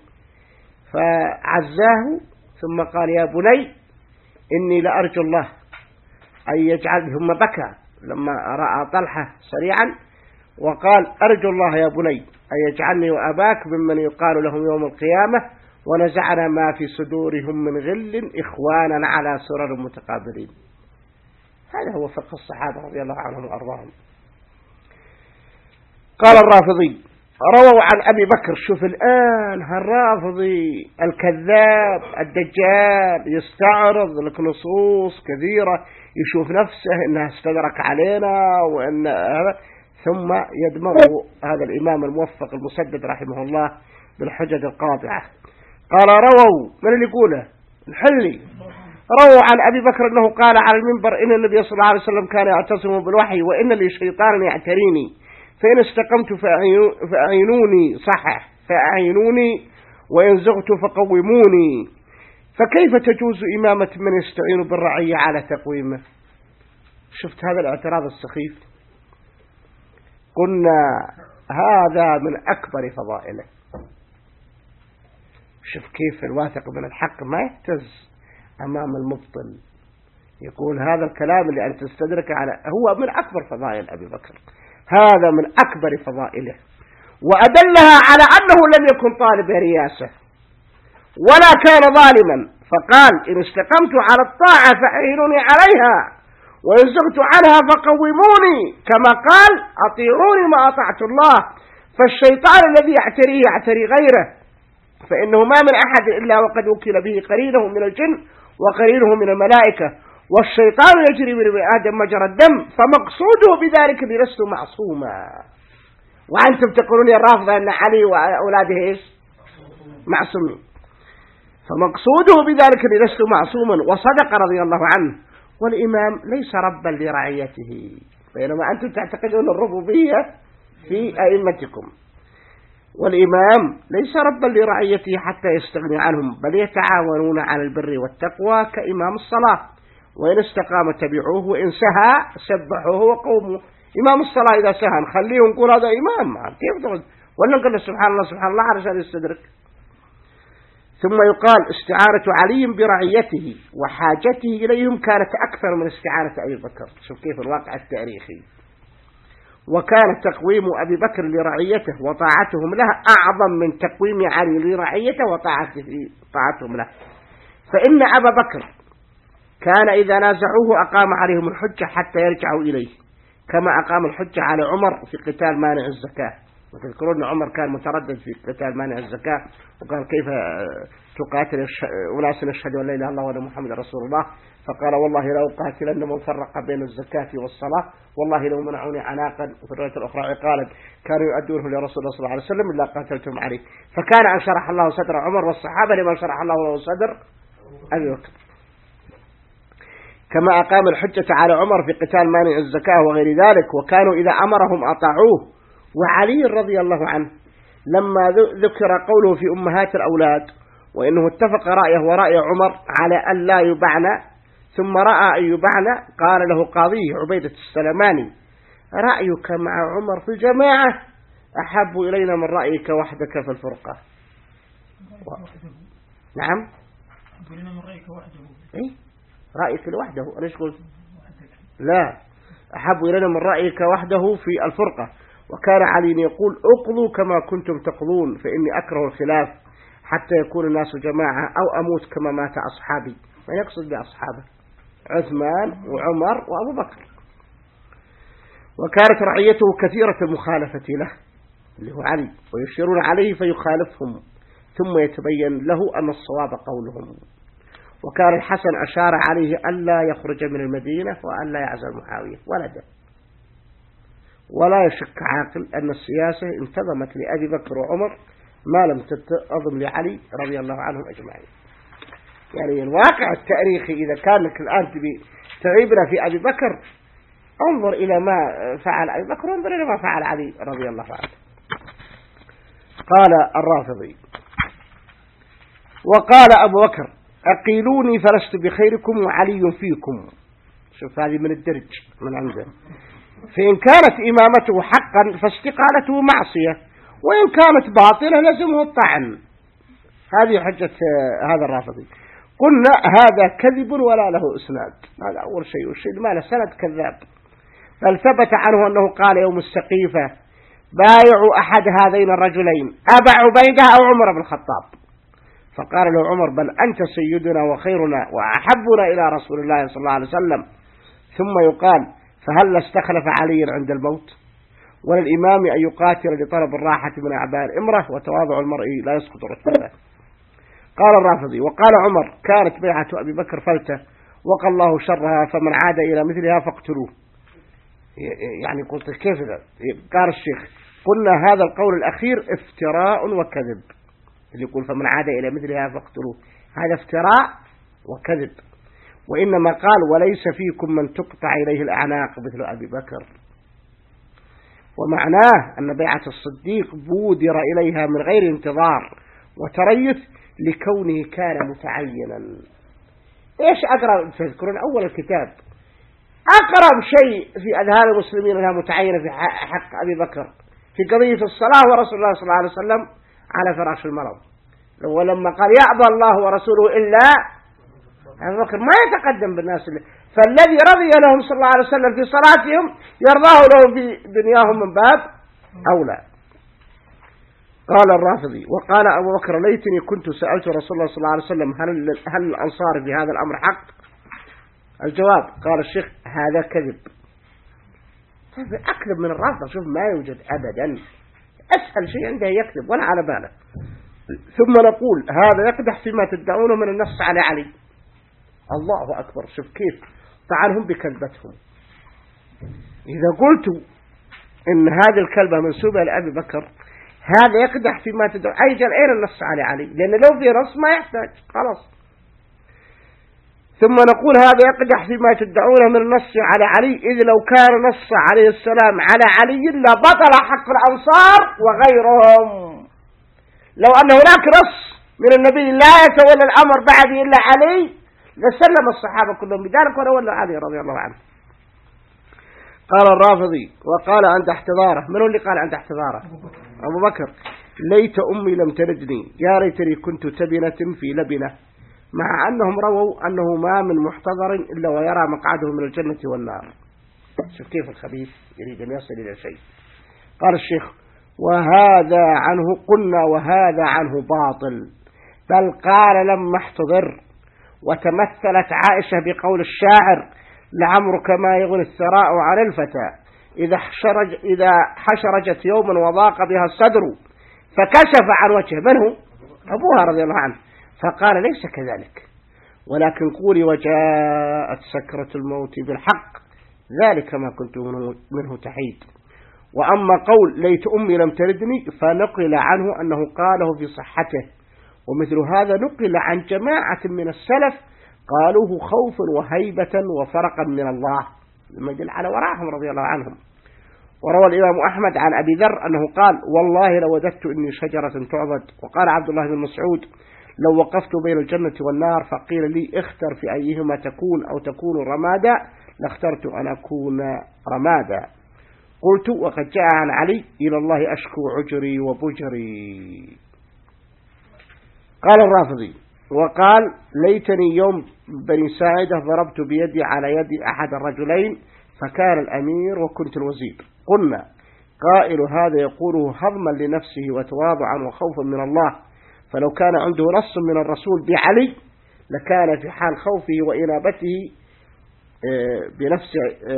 فعزاه ثم قال يا بني إني لأرجو الله أن يجعل، ثم بكى لما رأى طلحة سريعا وقال أرجو الله يا بني أن يجعلني وأباك ممن يقال لهم يوم القيامة ونزعنا ما في صدورهم من غل إخوانا على سرر متقابلين. هذا هو فقه الصحابة رضي الله عنهم وأرضاهم. قال الرافضي رووا عن أبي بكر، شوف الآن هالرافضي الكذاب الدجال يستعرض لك نصوص كثيرة، يشوف نفسه أنها استدرك علينا وأن هذا، ثم يدمغه هذا الإمام الموفق المسدد رحمه الله بالحجج القاطعة. قال رووا، من اللي يقوله؟ الحلي. رووا عن أبي بكر أنه قال على المنبر إن النبي صلى الله عليه وسلم كان يعتصم بالوحي وإن لي شيطانا يعتريني فإن استقمت فأعينوني صحح فأعينوني وإن زغت فقوموني. فكيف تجوز إمامة من يستعين بالرعية على تقويمه؟ شفت هذا الاعتراض السخيف؟ قلنا هذا من أكبر فضائله. شوف كيف الواثق من الحق ما يهتز أمام المبطل، يقول هذا الكلام اللي أنت تستدرك على هو من أكبر فضائل أبي بكر، هذا من أكبر فضائله. وأدلها على أنه لم يكن طالب رياسة ولا كان ظالما، فقال إن استقمت على الطاعة فأعينوني عليها وإن زغت عنها فقوموني، كما قال أطيعوني ما أطعت الله. فالشيطان الذي يعتريه يعتري غيره، فإنه ما من أحد إلا وقد وكل به قرينه من الجن وقرينه من الملائكة، والشيطان يجري من آدم مجرى الدم، فمقصوده بذلك أني لست معصوما. وأنتم تقولون يا الرافضة أن علي وأولاده إيش؟ معصومين. فمقصوده بذلك أني لست معصوما، وصدق رضي الله عنه. والإمام ليس ربا لرعيته، بينما أنتم تعتقدون الربوبية في أئمتكم. والإمام ليس ربا لرعيته حتى يستغني عنهم، بل يتعاونون على البر والتقوى كإمام الصلاة، وإن استقام تبعوه وإن سهى سبحوه وقوموا. إمام الصلاة إذا سهى نخليه نقول هذا إمام، كيف تقول؟ ولا نقول سبحان الله سبحان الله علشان يستدرك. ثم يقال استعارة علي برعيته وحاجته إليهم كانت أكثر من استعارة أبي بكر. شوف كيف الواقع التاريخي. وكان تقويم أبي بكر لرعيته وطاعتهم له أعظم من تقويم علي لرعيته وطاعتهم له. فإن أبا بكر كان إذا نازعوه أقام عليهم الحجة حتى يرجعوا إليه، كما أقام الحجة على عمر في قتال مانع الزكاة. وتذكرون عمر كان متردد في قتال مانع الزكاة، وقال كيف تقاتل أناس يشهدون أن لا إله إلا الله وأن محمد رسول الله، فقال والله لا أقاتلن من فرق بين الزكاة والصلاة، والله لو منعوني عناقا. وفي الرواية الأخرى قالت كانوا يؤدونه لرسول الله صلى الله عليه وسلم إلا قاتلتهم عليه. فكان أن شرح الله صدر عمر والصحابة لمن شرح الله له صدر أبي بكر. كما أقام الحجة على عمر في قتال مانع الزكاة وغير ذلك، وكانوا إذا أمرهم أطاعوه. وعلي رضي الله عنه لما ذكر قوله في أمهات الأولاد وإنه اتفق رأيه ورأي عمر على أن لا يبعن ثم رأى أن يبعن، قال له قاضيه عبيدة السلماني رأيك مع عمر في الجماعة أحب إلينا من رأيك وحدك في الفرقة. و... نعم من رأيك وحده. إيه؟ رأيك لوحده. ليش قلت لا أحب إلينا من رأيك وحده في الفرقة. وكان علي يقول اقضوا كما كنتم تقضون فإني أكره الخلاف. حتى يكون الناس جماعة أو أموت كما مات أصحابي. ما يقصد بأصحابه؟ عثمان وعمر وأبو بكر. وكانت رعيته كثيرة المخالفة له اللي هو علي، ويشيرون عليه فيخالفهم ثم يتبين له أن الصواب قولهم. وكان الحسن أشار عليه ألا يخرج من المدينة وألا يعزل معاوية ولده. ولا يشك عاقل أن السياسة انتظمت لأبي بكر وعمر ما لم تنتظم لعلي رضي الله عنهم أجمعين. يعني الواقع التاريخي إذا كان لك الآن تبي تعيبنا في أبي بكر، انظر إلى ما فعل أبي بكر وانظر إلى ما فعل علي رضي الله عنه. قال الرافضي: وقال أبو بكر: أقيلوني فلست بخيركم وعلي فيكم. شوف هذه من الدرج من عنده. فإن كانت إمامته حقا فاستقالته معصية، وإن كانت باطلة لزمه الطعن. هذه حجة هذا الرافضي. قلنا هذا كذب ولا له إسناد. هذا أول شيء. والشيء ما له سند كذاب. بل ثبت عنه أنه قال يوم السقيفة: بايعوا أحد هذين الرجلين، أبا عبيدة أو عمر بن الخطاب. فقال له عمر: بل أنت سيدنا وخيرنا وأحبنا إلى رسول الله صلى الله عليه وسلم. ثم يقال: فهل استخلف علي عند الموت؟ وللإمام أن يقاتل لطلب الراحة من أعباء الإمرة، وتواضع المرء لا يسقط رتبته. قال الرافضي: وقال عمر: كانت بيعة أبي بكر فلتة وقى الله شرها، فمن عاد إلى مثلها فاقتلوه. يعني قلت كيف ذا؟ قال الشيخ: قلنا هذا القول الأخير افتراء وكذب. اللي يقول فمن عاد إلى مثلها فاقتلوه، هذا افتراء وكذب. وإنما قال: وليس فيكم من تقطع إليه الأعناق مثل أبي بكر. ومعناه أن بيعة الصديق بودر إليها من غير انتظار وتريث لكونه كان متعينا. إيش أقرب؟ تذكرون أول الكتاب أقرب شيء في أذهان المسلمين أنها متعينة في حق أبي بكر في قضية الصلاة ورسول الله صلى الله عليه وسلم على فراش المرض. ولما قال: يأبى الله ورسوله إلا أبي بكر، ما يتقدم بالناس اللي. فالذي رضي لهم صلى الله عليه وسلم في صلاتهم يرضاه لهم في دنياهم من باب أولى. قال الرافضي: وقال أبو بكر: ليتني كنت سألت رسول الله صلى الله عليه وسلم هل, هل الأنصار في هذا الأمر حق؟ الجواب: قال الشيخ: هذا كذب. طيب أكذب من الرافضة؟ شوف ما يوجد أبدا، أسهل شيء عنده يكذب ولا على باله. ثم نقول: هذا يقدح فيما تدعونه من النص على علي. الله أكبر، شوف كيف طعنهم بكذبتهم. إذا قلت إن هذه الكلبة منسوبة لأبي بكر، هذا يقدح فيما تدعو. أيجل أين النص على علي؟ لأن لو في نص ما يحتاج خلاص. ثم نقول: هذا يقدح فيما تدعونه من النص على علي، إذ لو كان نص عليه السلام على علي لبطل حق الأنصار وغيرهم. لو أن هناك نص من النبي لا يتولى الأمر بعد إلا علي لسلم الصحابة كلهم بذلك ولولى علي رضي الله عنه. قال الرافضي: وقال عند احتضاره. من هو اللي قال عند احتضاره؟ أبو بكر: ليت أمي لم تلدني، يا ريتني كنت تبنة في لبنة. مع أنهم رووا أنه ما من محتضر إلا ويرى مقعده من الجنة والنار. شوف كيف الخبيث يريد أن يصل إلى شيء. قال الشيخ: وهذا عنه قلنا وهذا عنه باطل. بل قال لما احتضر. وتمثلت عائشة بقول الشاعر: لعمرك ما يغني الثراء عن الفتى إذا حشرج إذا حشرجت يوما وضاق بها الصدر فكشف عن وجهه. من هو؟ أبوها رضي الله عنه. فقال: ليس كذلك، ولكن قولي: وجاءت سكرة الموت بالحق، ذلك ما كنت منه تحيد. وأما قول ليت أمي لم تلدني فنقل عنه أنه قاله في صحته، ومثل هذا نقل عن جماعة من السلف قالوه خوفا وهيبة وفرقا من الله، لما يدل على وراءهم رضي الله عنهم. وروى الإمام أحمد عن أبي ذر أنه قال: والله لوددت إني شجرة تعضد. وقال عبد الله بن مسعود: لو وقفت بين الجنة والنار فقيل لي اختر في أيهما تكون أو تكون رمادا لاخترت أن أكون رمادا. قلت: وقد جاء عن علي: إلى الله أشكو عجري وبجري. قال الرافضي: وقال: ليتني يوم بني ساعدة ضربت بيدي على يد أحد الرجلين فكان الأمير وكنت الوزير. قلنا: قائل هذا يقوله هضما لنفسه وتواضعا وخوفا من الله، فلو كان عنده نص من الرسول بعلي لكان في حال خوفه وإنابته بنفس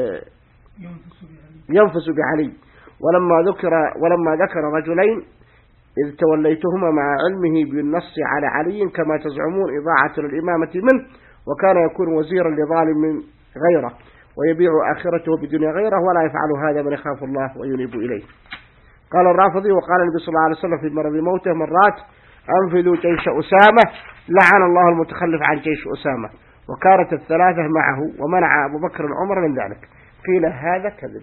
ينفس بعلي. ولما ذكر ولما ذكر رجلين إذ توليتهما مع علمه بالنص على علي كما تزعمون إضاعة للإمامة منه، وكان يكون وزيرا لظالم غيره ويبيع آخرته بدنيا غيره، ولا يفعل هذا من يخاف الله وينيب إليه. قال الرافضي: وقال النبي صلى الله عليه وسلم في مرض موته مرات: أنفذوا جيش أسامة، لعن الله المتخلف عن جيش أسامة. وكانت الثلاثة معه، ومنع أبو بكر وعمر من ذلك. قيل هذا كذب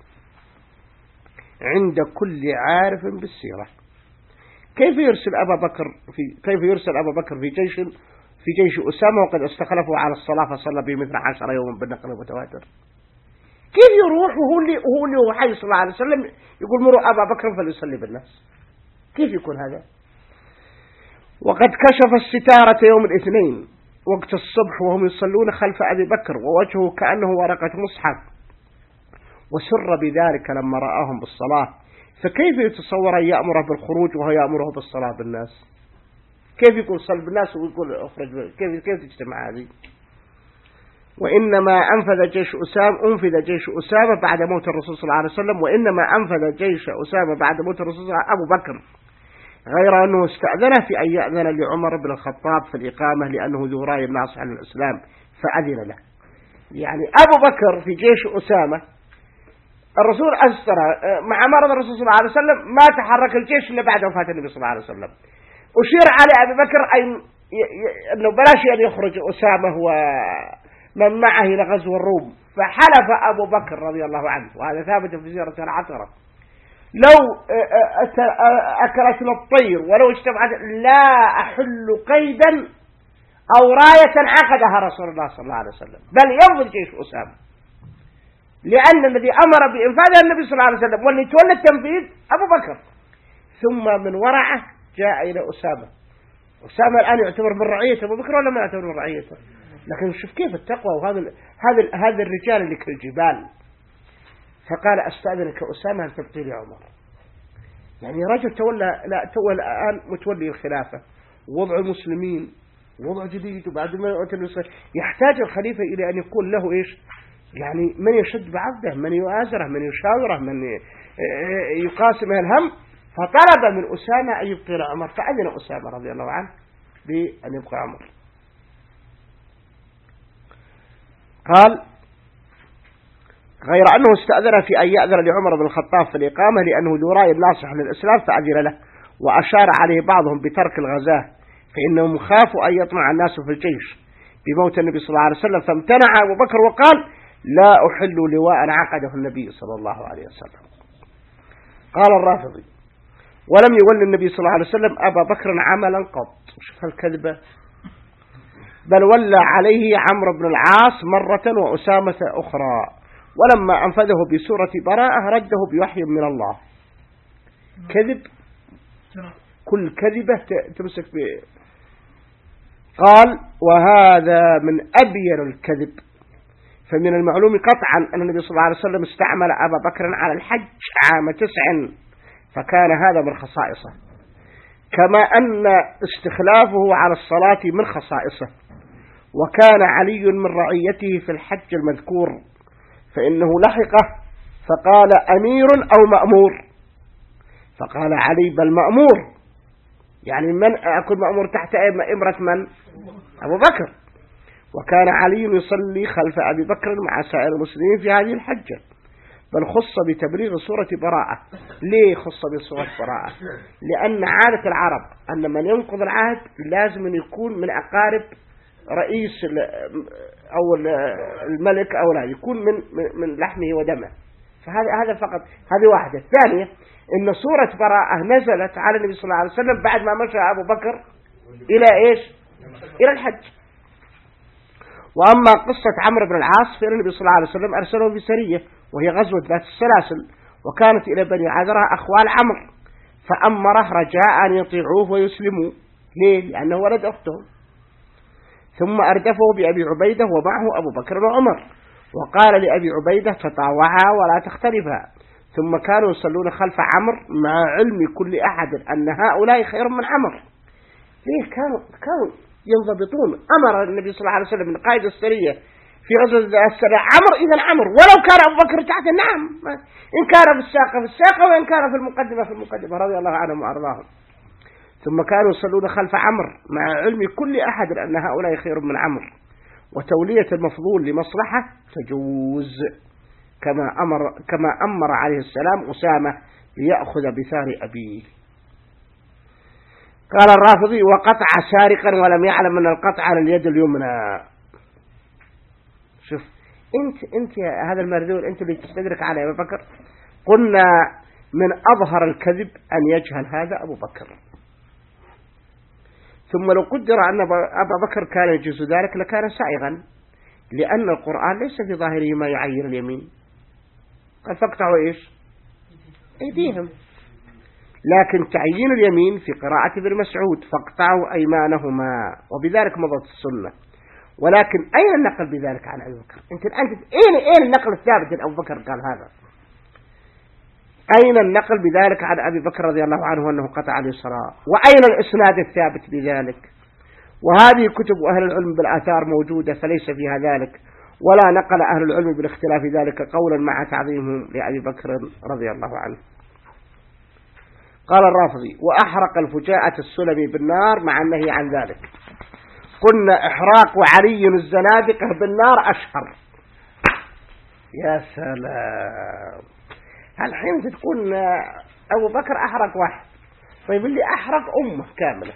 عند كل عارف بالسيرة. كيف يرسل أبا بكر في كيف يرسل أبا بكر في جيش في جيش أسامة وقد استخلفوا على الصلاة فصلى به مثل عشر يوما بالنقل المتواتر؟ كيف يروح وهو اللي وهو اللي هو حي صلى الله عليه وسلم يقول مروا أبا بكر فليصلي بالناس؟ كيف يكون هذا؟ وقد كشف الستارة يوم الاثنين وقت الصبح وهم يصلون خلف أبي بكر ووجهه كأنه ورقة مصحف، وسر بذلك لما رآهم بالصلاة. فكيف يتصور أن يأمره بالخروج وهو يأمره بالصلاة بالناس؟ كيف يقول صل بالناس ويقول أخرج؟ كيف كيف تجتمع هذه؟ وإنما أنفذ جيش أسامة أنفذ جيش أسامة بعد موت الرسول صلى الله عليه وسلم وإنما أنفذ جيش أسامة بعد موت الرسول أبو بكر، غير أنه استأذنه في أن يأذن لعمر بن الخطاب في الإقامة لأنه ذو رأي ناصح للإسلام فأذن له. يعني أبو بكر في جيش أسامة الرسول أسر مع مرض الرسول صلى الله عليه وسلم ما تحرك الجيش إلا بعد وفاة النبي صلى الله عليه وسلم. أشير على أبي بكر أن أنه بلاش أن يخرج أسامة ومن معه إلى غزو الروم، فحلف أبو بكر رضي الله عنه، وهذا ثابت في سيرة العشرة، لو أكلتنا الطير ولو اجتمعت لا أحل قيدا أو راية عقدها رسول الله صلى الله عليه وسلم، بل ينفذ جيش أسامة، لأن الذي أمر بإنفاذها النبي صلى الله عليه وسلم والذي تولى التنفيذ أبو بكر. ثم من ورعه جاء إلى أسامة. أسامة الآن يعتبر من رعية أبو بكر ولا ما يعتبر من رعيته؟ لكن شوف كيف التقوى، وهذا هذا هذا الرجال اللي كالجبال. فقال: أستأذنك أسامة أن تبقي لي عمر. يعني رجل تولى لا تولى الآن متولي الخلافة، وضع المسلمين وضع جديد، وبعد ما يحتاج الخليفة إلى أن يكون له إيش؟ يعني من يشد بعضه، من يؤازره، من يشاوره، من يقاسمه الهم. فطلب من أسامة أن يبقي لعمر، فأذن أسامة رضي الله عنه بأن يبقى عمر. قال: غير أنه استأذن في أن يأذن لعمر بن الخطاب في الإقامة لأنه ذو رأي ناصح للإسلام فأذن له، وأشار عليه بعضهم بترك الغزاة فإنهم خافوا أن يطمع الناس في الجيش بموت النبي صلى الله عليه وسلم، فامتنع أبو بكر وقال: لا أحل لواء عقده النبي صلى الله عليه وسلم. قال الرافضي: ولم يولي النبي صلى الله عليه وسلم أبا بكر عملا قط. شوف الكذبة، بل ولى عليه عمرو بن العاص مرة وأسامة أخرى، ولما أنفذه بسورة براءة رده بوحي من الله. كذب، كل كذبة تمسك به. قال: وهذا من أبين الكذب. فمن المعلوم قطعا أن النبي صلى الله عليه وسلم استعمل أبا بكر على الحج عام تسع، فكان هذا من خصائصه، كما أن استخلافه على الصلاة من خصائصه. وكان علي من رعيته في الحج المذكور، فإنه لحقه فقال: أمير أو مأمور؟ فقال علي: بل مأمور. يعني من أكون مأمور تحت إمرة من؟ أبو بكر. وكان علي يصلي خلف أبي بكر مع سائر المسلمين في هذه الحجة، بل خص بتبليغ سورة براءة. ليه خص بسورة براءة؟ لأن عادة العرب أن من ينقض العهد لازم أن يكون من أقارب رئيس أو الملك أو لا، يكون من من لحمه ودمه. فهذا هذا فقط، هذه واحدة. الثانية إن سورة براءة نزلت على النبي صلى الله عليه وسلم بعد ما مشى أبو بكر إلى إيش؟ إلى الحج. وأما قصة عمرو بن العاص فإن النبي صلى الله عليه وسلم أرسله بسرية وهي غزوة ذات السلاسل، وكانت إلى بني عذرة أخوال عمرو، فأمره رجاء أن يطيعوه ويسلموا. ليه؟ لأنه ولد أختهم. ثم أردفه بأبي عبيدة ومعه أبو بكر وعمر، وقال لأبي عبيدة: تطاوعا ولا تختلفا. ثم كانوا يصلون خلف عمرو مع علم كل أحد أن هؤلاء خير من عمرو، ليه؟ كانوا كانوا ينضبطون. أمر النبي صلى الله عليه وسلم من قائد السرية في غزوة السرية عمر إذا عمر، ولو كان أبو بكر تحت نعم، إن كان في الساقة في الساقة، وإن كان في المقدمة في المقدمة، رضي الله عنهم وأرضاهم. ثم كانوا يصلون خلف عمر مع علم كل أحد أن هؤلاء خير من عمر، وتولية المفضول لمصلحة تجوز، كما أمر كما أمر عليه السلام أسامة ليأخذ بثار أبيه. قال الرافضي: وقطع سارقا ولم يعلم أن القطع على اليد اليمنى. شوف أنت أنت يا هذا المرذول، أنت اللي تستدرك على أبو بكر. قلنا من أظهر الكذب أن يجهل هذا أبو بكر. ثم لو قدر أن أبا بكر كان يجوز ذلك لكان سائغا، لأن القرآن ليس في ظاهره ما يعين اليمين. قال فاقطعوا إيش؟ أيديهم. لكن تعيين اليمين في قراءة ابن مسعود: فاقطعوا أيمانهما، وبذلك مضت السنة. ولكن أين النقل بذلك عن أبي بكر؟ أنت الآن أين أين النقل الثابت أن أبو بكر قال هذا؟ أين النقل بذلك عن أبي بكر رضي الله عنه أنه قطع اليسرى؟ وأين الإسناد الثابت بذلك؟ وهذه كتب أهل العلم بالآثار موجودة، فليس فيها ذلك، ولا نقل أهل العلم بالاختلاف ذلك قولا مع تعظيمهم لأبي بكر رضي الله عنه. قال الرافضي: وأحرق الفجاءة السلمي بالنار مع النهي عن ذلك. قلنا إحراق علي الزنادقة بالنار أشهر. يا سلام، الحين تقول أبو بكر أحرق واحد، طيب اللي أحرق أمة كاملة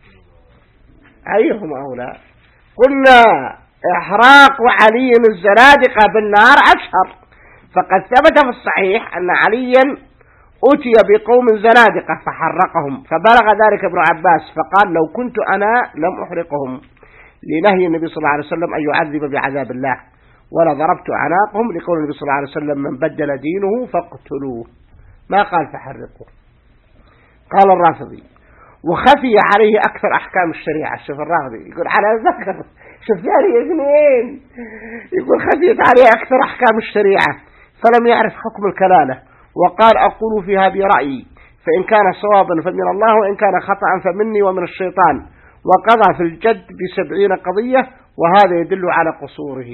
أيهم أولى؟ قلنا إحراق علي الزنادقة بالنار أشهر، فقد ثبت في الصحيح أن عليا أتي بقوم زنادقة فحرقهم، فبلغ ذلك ابن عباس فقال: لو كنت أنا لم أحرقهم، لنهي النبي صلى الله عليه وسلم أن يعذب بعذاب الله، ولا ضربت أعناقهم، لقول النبي صلى الله عليه وسلم: من بدل دينه فاقتلوه، ما قال فحرقوه. قال الرافضي: وخفي عليه أكثر أحكام الشريعة. شوف الرافضي يقول على ذكر، شوف ثاني اثنين، يقول خفيت عليه أكثر أحكام الشريعة، فلم يعرف حكم الكلالة، وقال: أقول في هذه رأيي، فإن كان صوابا فمن الله، وإن كان خطأ فمني ومن الشيطان، وقضى في الجد بسبعين قضية، وهذا يدل على قصوره.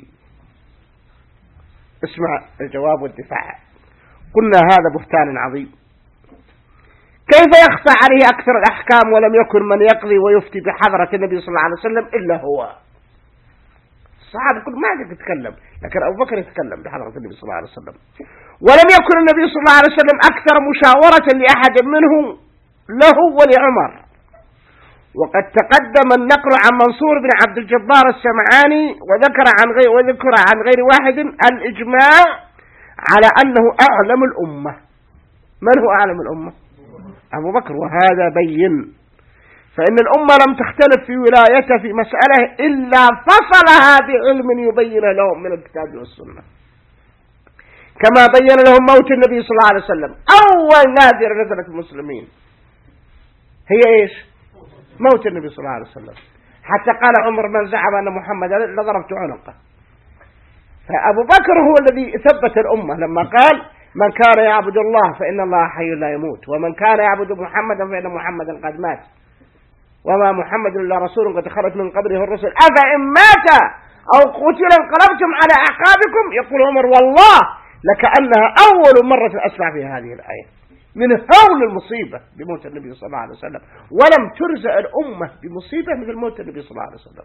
اسمع الجواب والدفاع. قلنا هذا بهتان عظيم، كيف يخفى عليه أكثر الأحكام ولم يكن من يقضي ويفتي بحضرة النبي صلى الله عليه وسلم إلا هو؟ الصحابة كل ما يتكلم، لكن أبو بكر يتكلم بحضرة النبي صلى الله عليه وسلم. ولم يكن النبي صلى الله عليه وسلم أكثر مشاورة لأحد منهم له ولعمر. وقد تقدم النقل عن منصور بن عبد الجبار السمعاني وذكر عن غير وذكر عن غير واحد الإجماع على أنه أعلم الأمة. من هو أعلم الأمة؟ أبو بكر. وهذا بين، فإن الأمة لم تختلف في ولايته في مسألة إلا فصلها بعلم يبين لهم من الكتاب والسنة، كما بين لهم موت النبي صلى الله عليه وسلم. أول نادر نزلت المسلمين هي إيش؟ موت النبي صلى الله عليه وسلم، حتى قال عمر: من زعم أن محمد لضربت عنقه. فأبو بكر هو الذي ثبت الأمة لما قال: من كان يعبد الله فإن الله حي لا يموت، ومن كان يعبد محمدا فإن محمدا قد مات، وما محمد إلا رسول قد خرج من قبله الرسل، أفإن مات أو قتل انقلبتم على أعقابكم. يقول عمر: والله لكأنها أول مرة أسمع في هذه الآية، من هول المصيبة بموت النبي صلى الله عليه وسلم، ولم ترزق الأمة بمصيبة مثل موت النبي صلى الله عليه وسلم.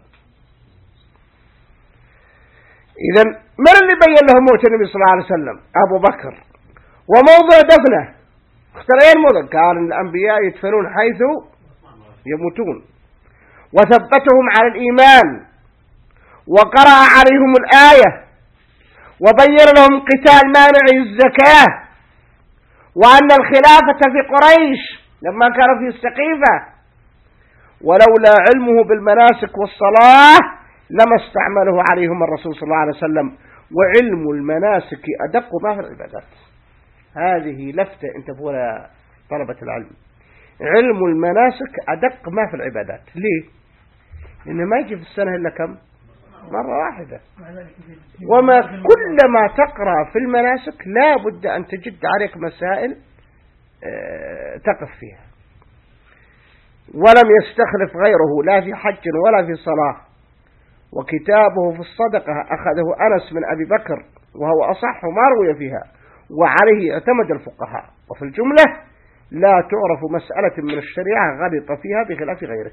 إذن من اللي بين له موت النبي صلى الله عليه وسلم؟ أبو بكر. وموضع دفنه اخترين موضع، قال الأنبياء يدفنون حيث يموتون، وثبتهم على الإيمان، وقرأ عليهم الآية، وبين لهم قتال مانع الزكاة، وأن الخلافة في قريش لما كانوا في السقيفة، ولولا علمه بالمناسك والصلاة لما استعمله عليهم الرسول صلى الله عليه وسلم. وعلم المناسك أدق ما في العبادات. هذه لفتة انت فولا طلبة العلم، علم المناسك أدق ما في العبادات. ليه؟ لأنه ما يجي في السنة إلا كم مرة واحدة، وما كلما تقرأ في المناسك لا بد أن تجد عليك مسائل تقف فيها. ولم يستخلف غيره لا في حج ولا في صلاة. وكتابه في الصدقة أخذه أنس من أبي بكر وهو أصح ما روي فيها، وعليه اعتمد الفقهاء. وفي الجملة لا تعرف مسألة من الشريعة غلط فيها بخلاف غيره.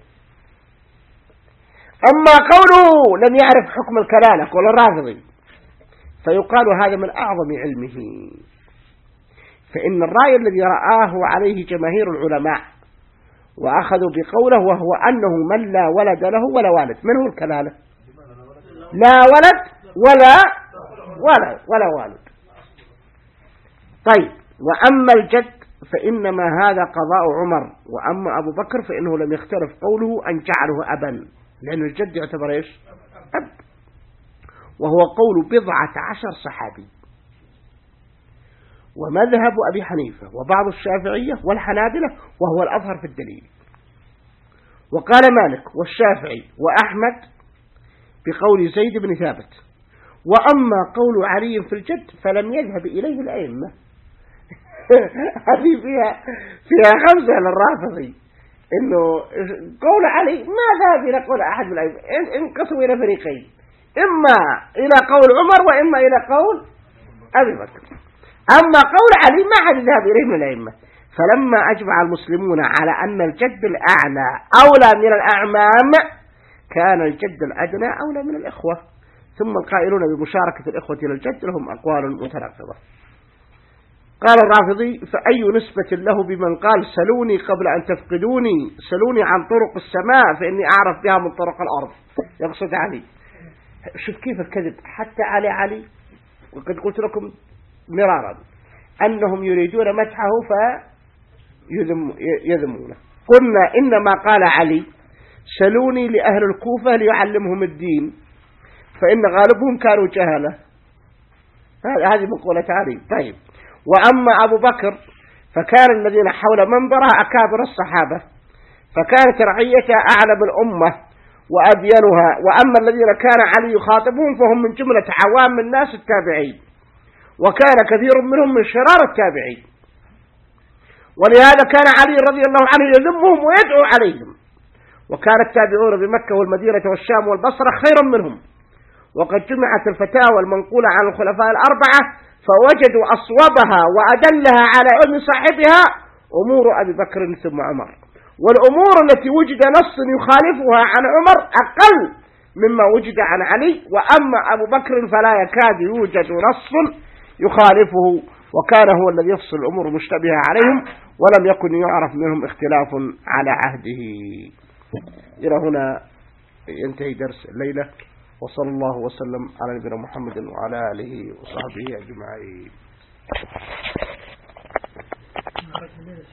أما قوله لم يعرف حكم الكلالة قول الرافضي فيقال هذا من أعظم علمه، فإن الرأي الذي رآه عليه جماهير العلماء وأخذوا بقوله وهو أنه من لا ولد له ولا والد. من هو الكلالة؟ لا ولد ولا ولا ولا والد. طيب، وأما الجد فإنما هذا قضاء عمر، وأما أبو بكر فإنه لم يختلف قوله أن جعله أبا، لأن الجد يعتبر إيش؟ أب، وهو قول بضعة عشر صحابي. ومذهب أبي حنيفة وبعض الشافعية والحنابلة وهو الأظهر في الدليل. وقال مالك والشافعي وأحمد بقول زيد بن ثابت. وأما قول علي في الجد فلم يذهب إليه الأئمة. هذه فيها فيها خمسة للرافضي، إنه قول علي ما ذهب إلى قول أحد من الأئمة، انقسموا إلى فريقين، إما إلى قول عمر وإما إلى قول أبي بكر. أما قول علي ما حد ذهب إليه من الأئمة. فلما أجمع المسلمون على أن الجد الأعلى أولى من الأعمام كان الجد الأدنى أولى من الإخوة. ثم القائلون بمشاركة الإخوة للجد لهم أقوال متناقضة. قال الرافضي فأي نسبة له بمن قال سلوني قبل أن تفقدوني، سلوني عن طرق السماء فإني أعرف بها من طرق الأرض، يقصد علي. شوف كيف الكذب حتى على علي. وقد قلت لكم مرارا أنهم يريدون مدحه فيذمونه. قلنا إنما قال علي سلوني لأهل الكوفة ليعلمهم الدين فإن غالبهم كانوا جهلة. هذه مقولة علي. طيب، وأما أبو بكر فكان الذين حول منبره أكابر الصحابة، فكانت رعيته أعلم الأمة وأبينها. وأما الذين كان علي يخاطبهم فهم من جملة عوام الناس التابعين، وكان كثير منهم من شرار التابعين. ولهذا كان علي رضي الله عنه يذمهم ويدعو عليهم. وكان التابعون بمكة والمدينة والشام والبصرة خيرا منهم. وقد جمعت الفتاوى المنقولة عن الخلفاء الأربعة فوجدوا أصوبها وأدلها على علم صاحبها أمور أبي بكر ثم عمر. والأمور التي وجد نص يخالفها عن عمر أقل مما وجد عن علي. وأما أبو بكر فلا يكاد يوجد نص يخالفه، وكان هو الذي يفصل الأمور مشتبهة عليهم، ولم يكن يعرف منهم اختلاف على عهده. إلى هنا ينتهي درس الليلة، وصلى الله وسلم على نبينا محمد وعلى آله وصحبه أجمعين.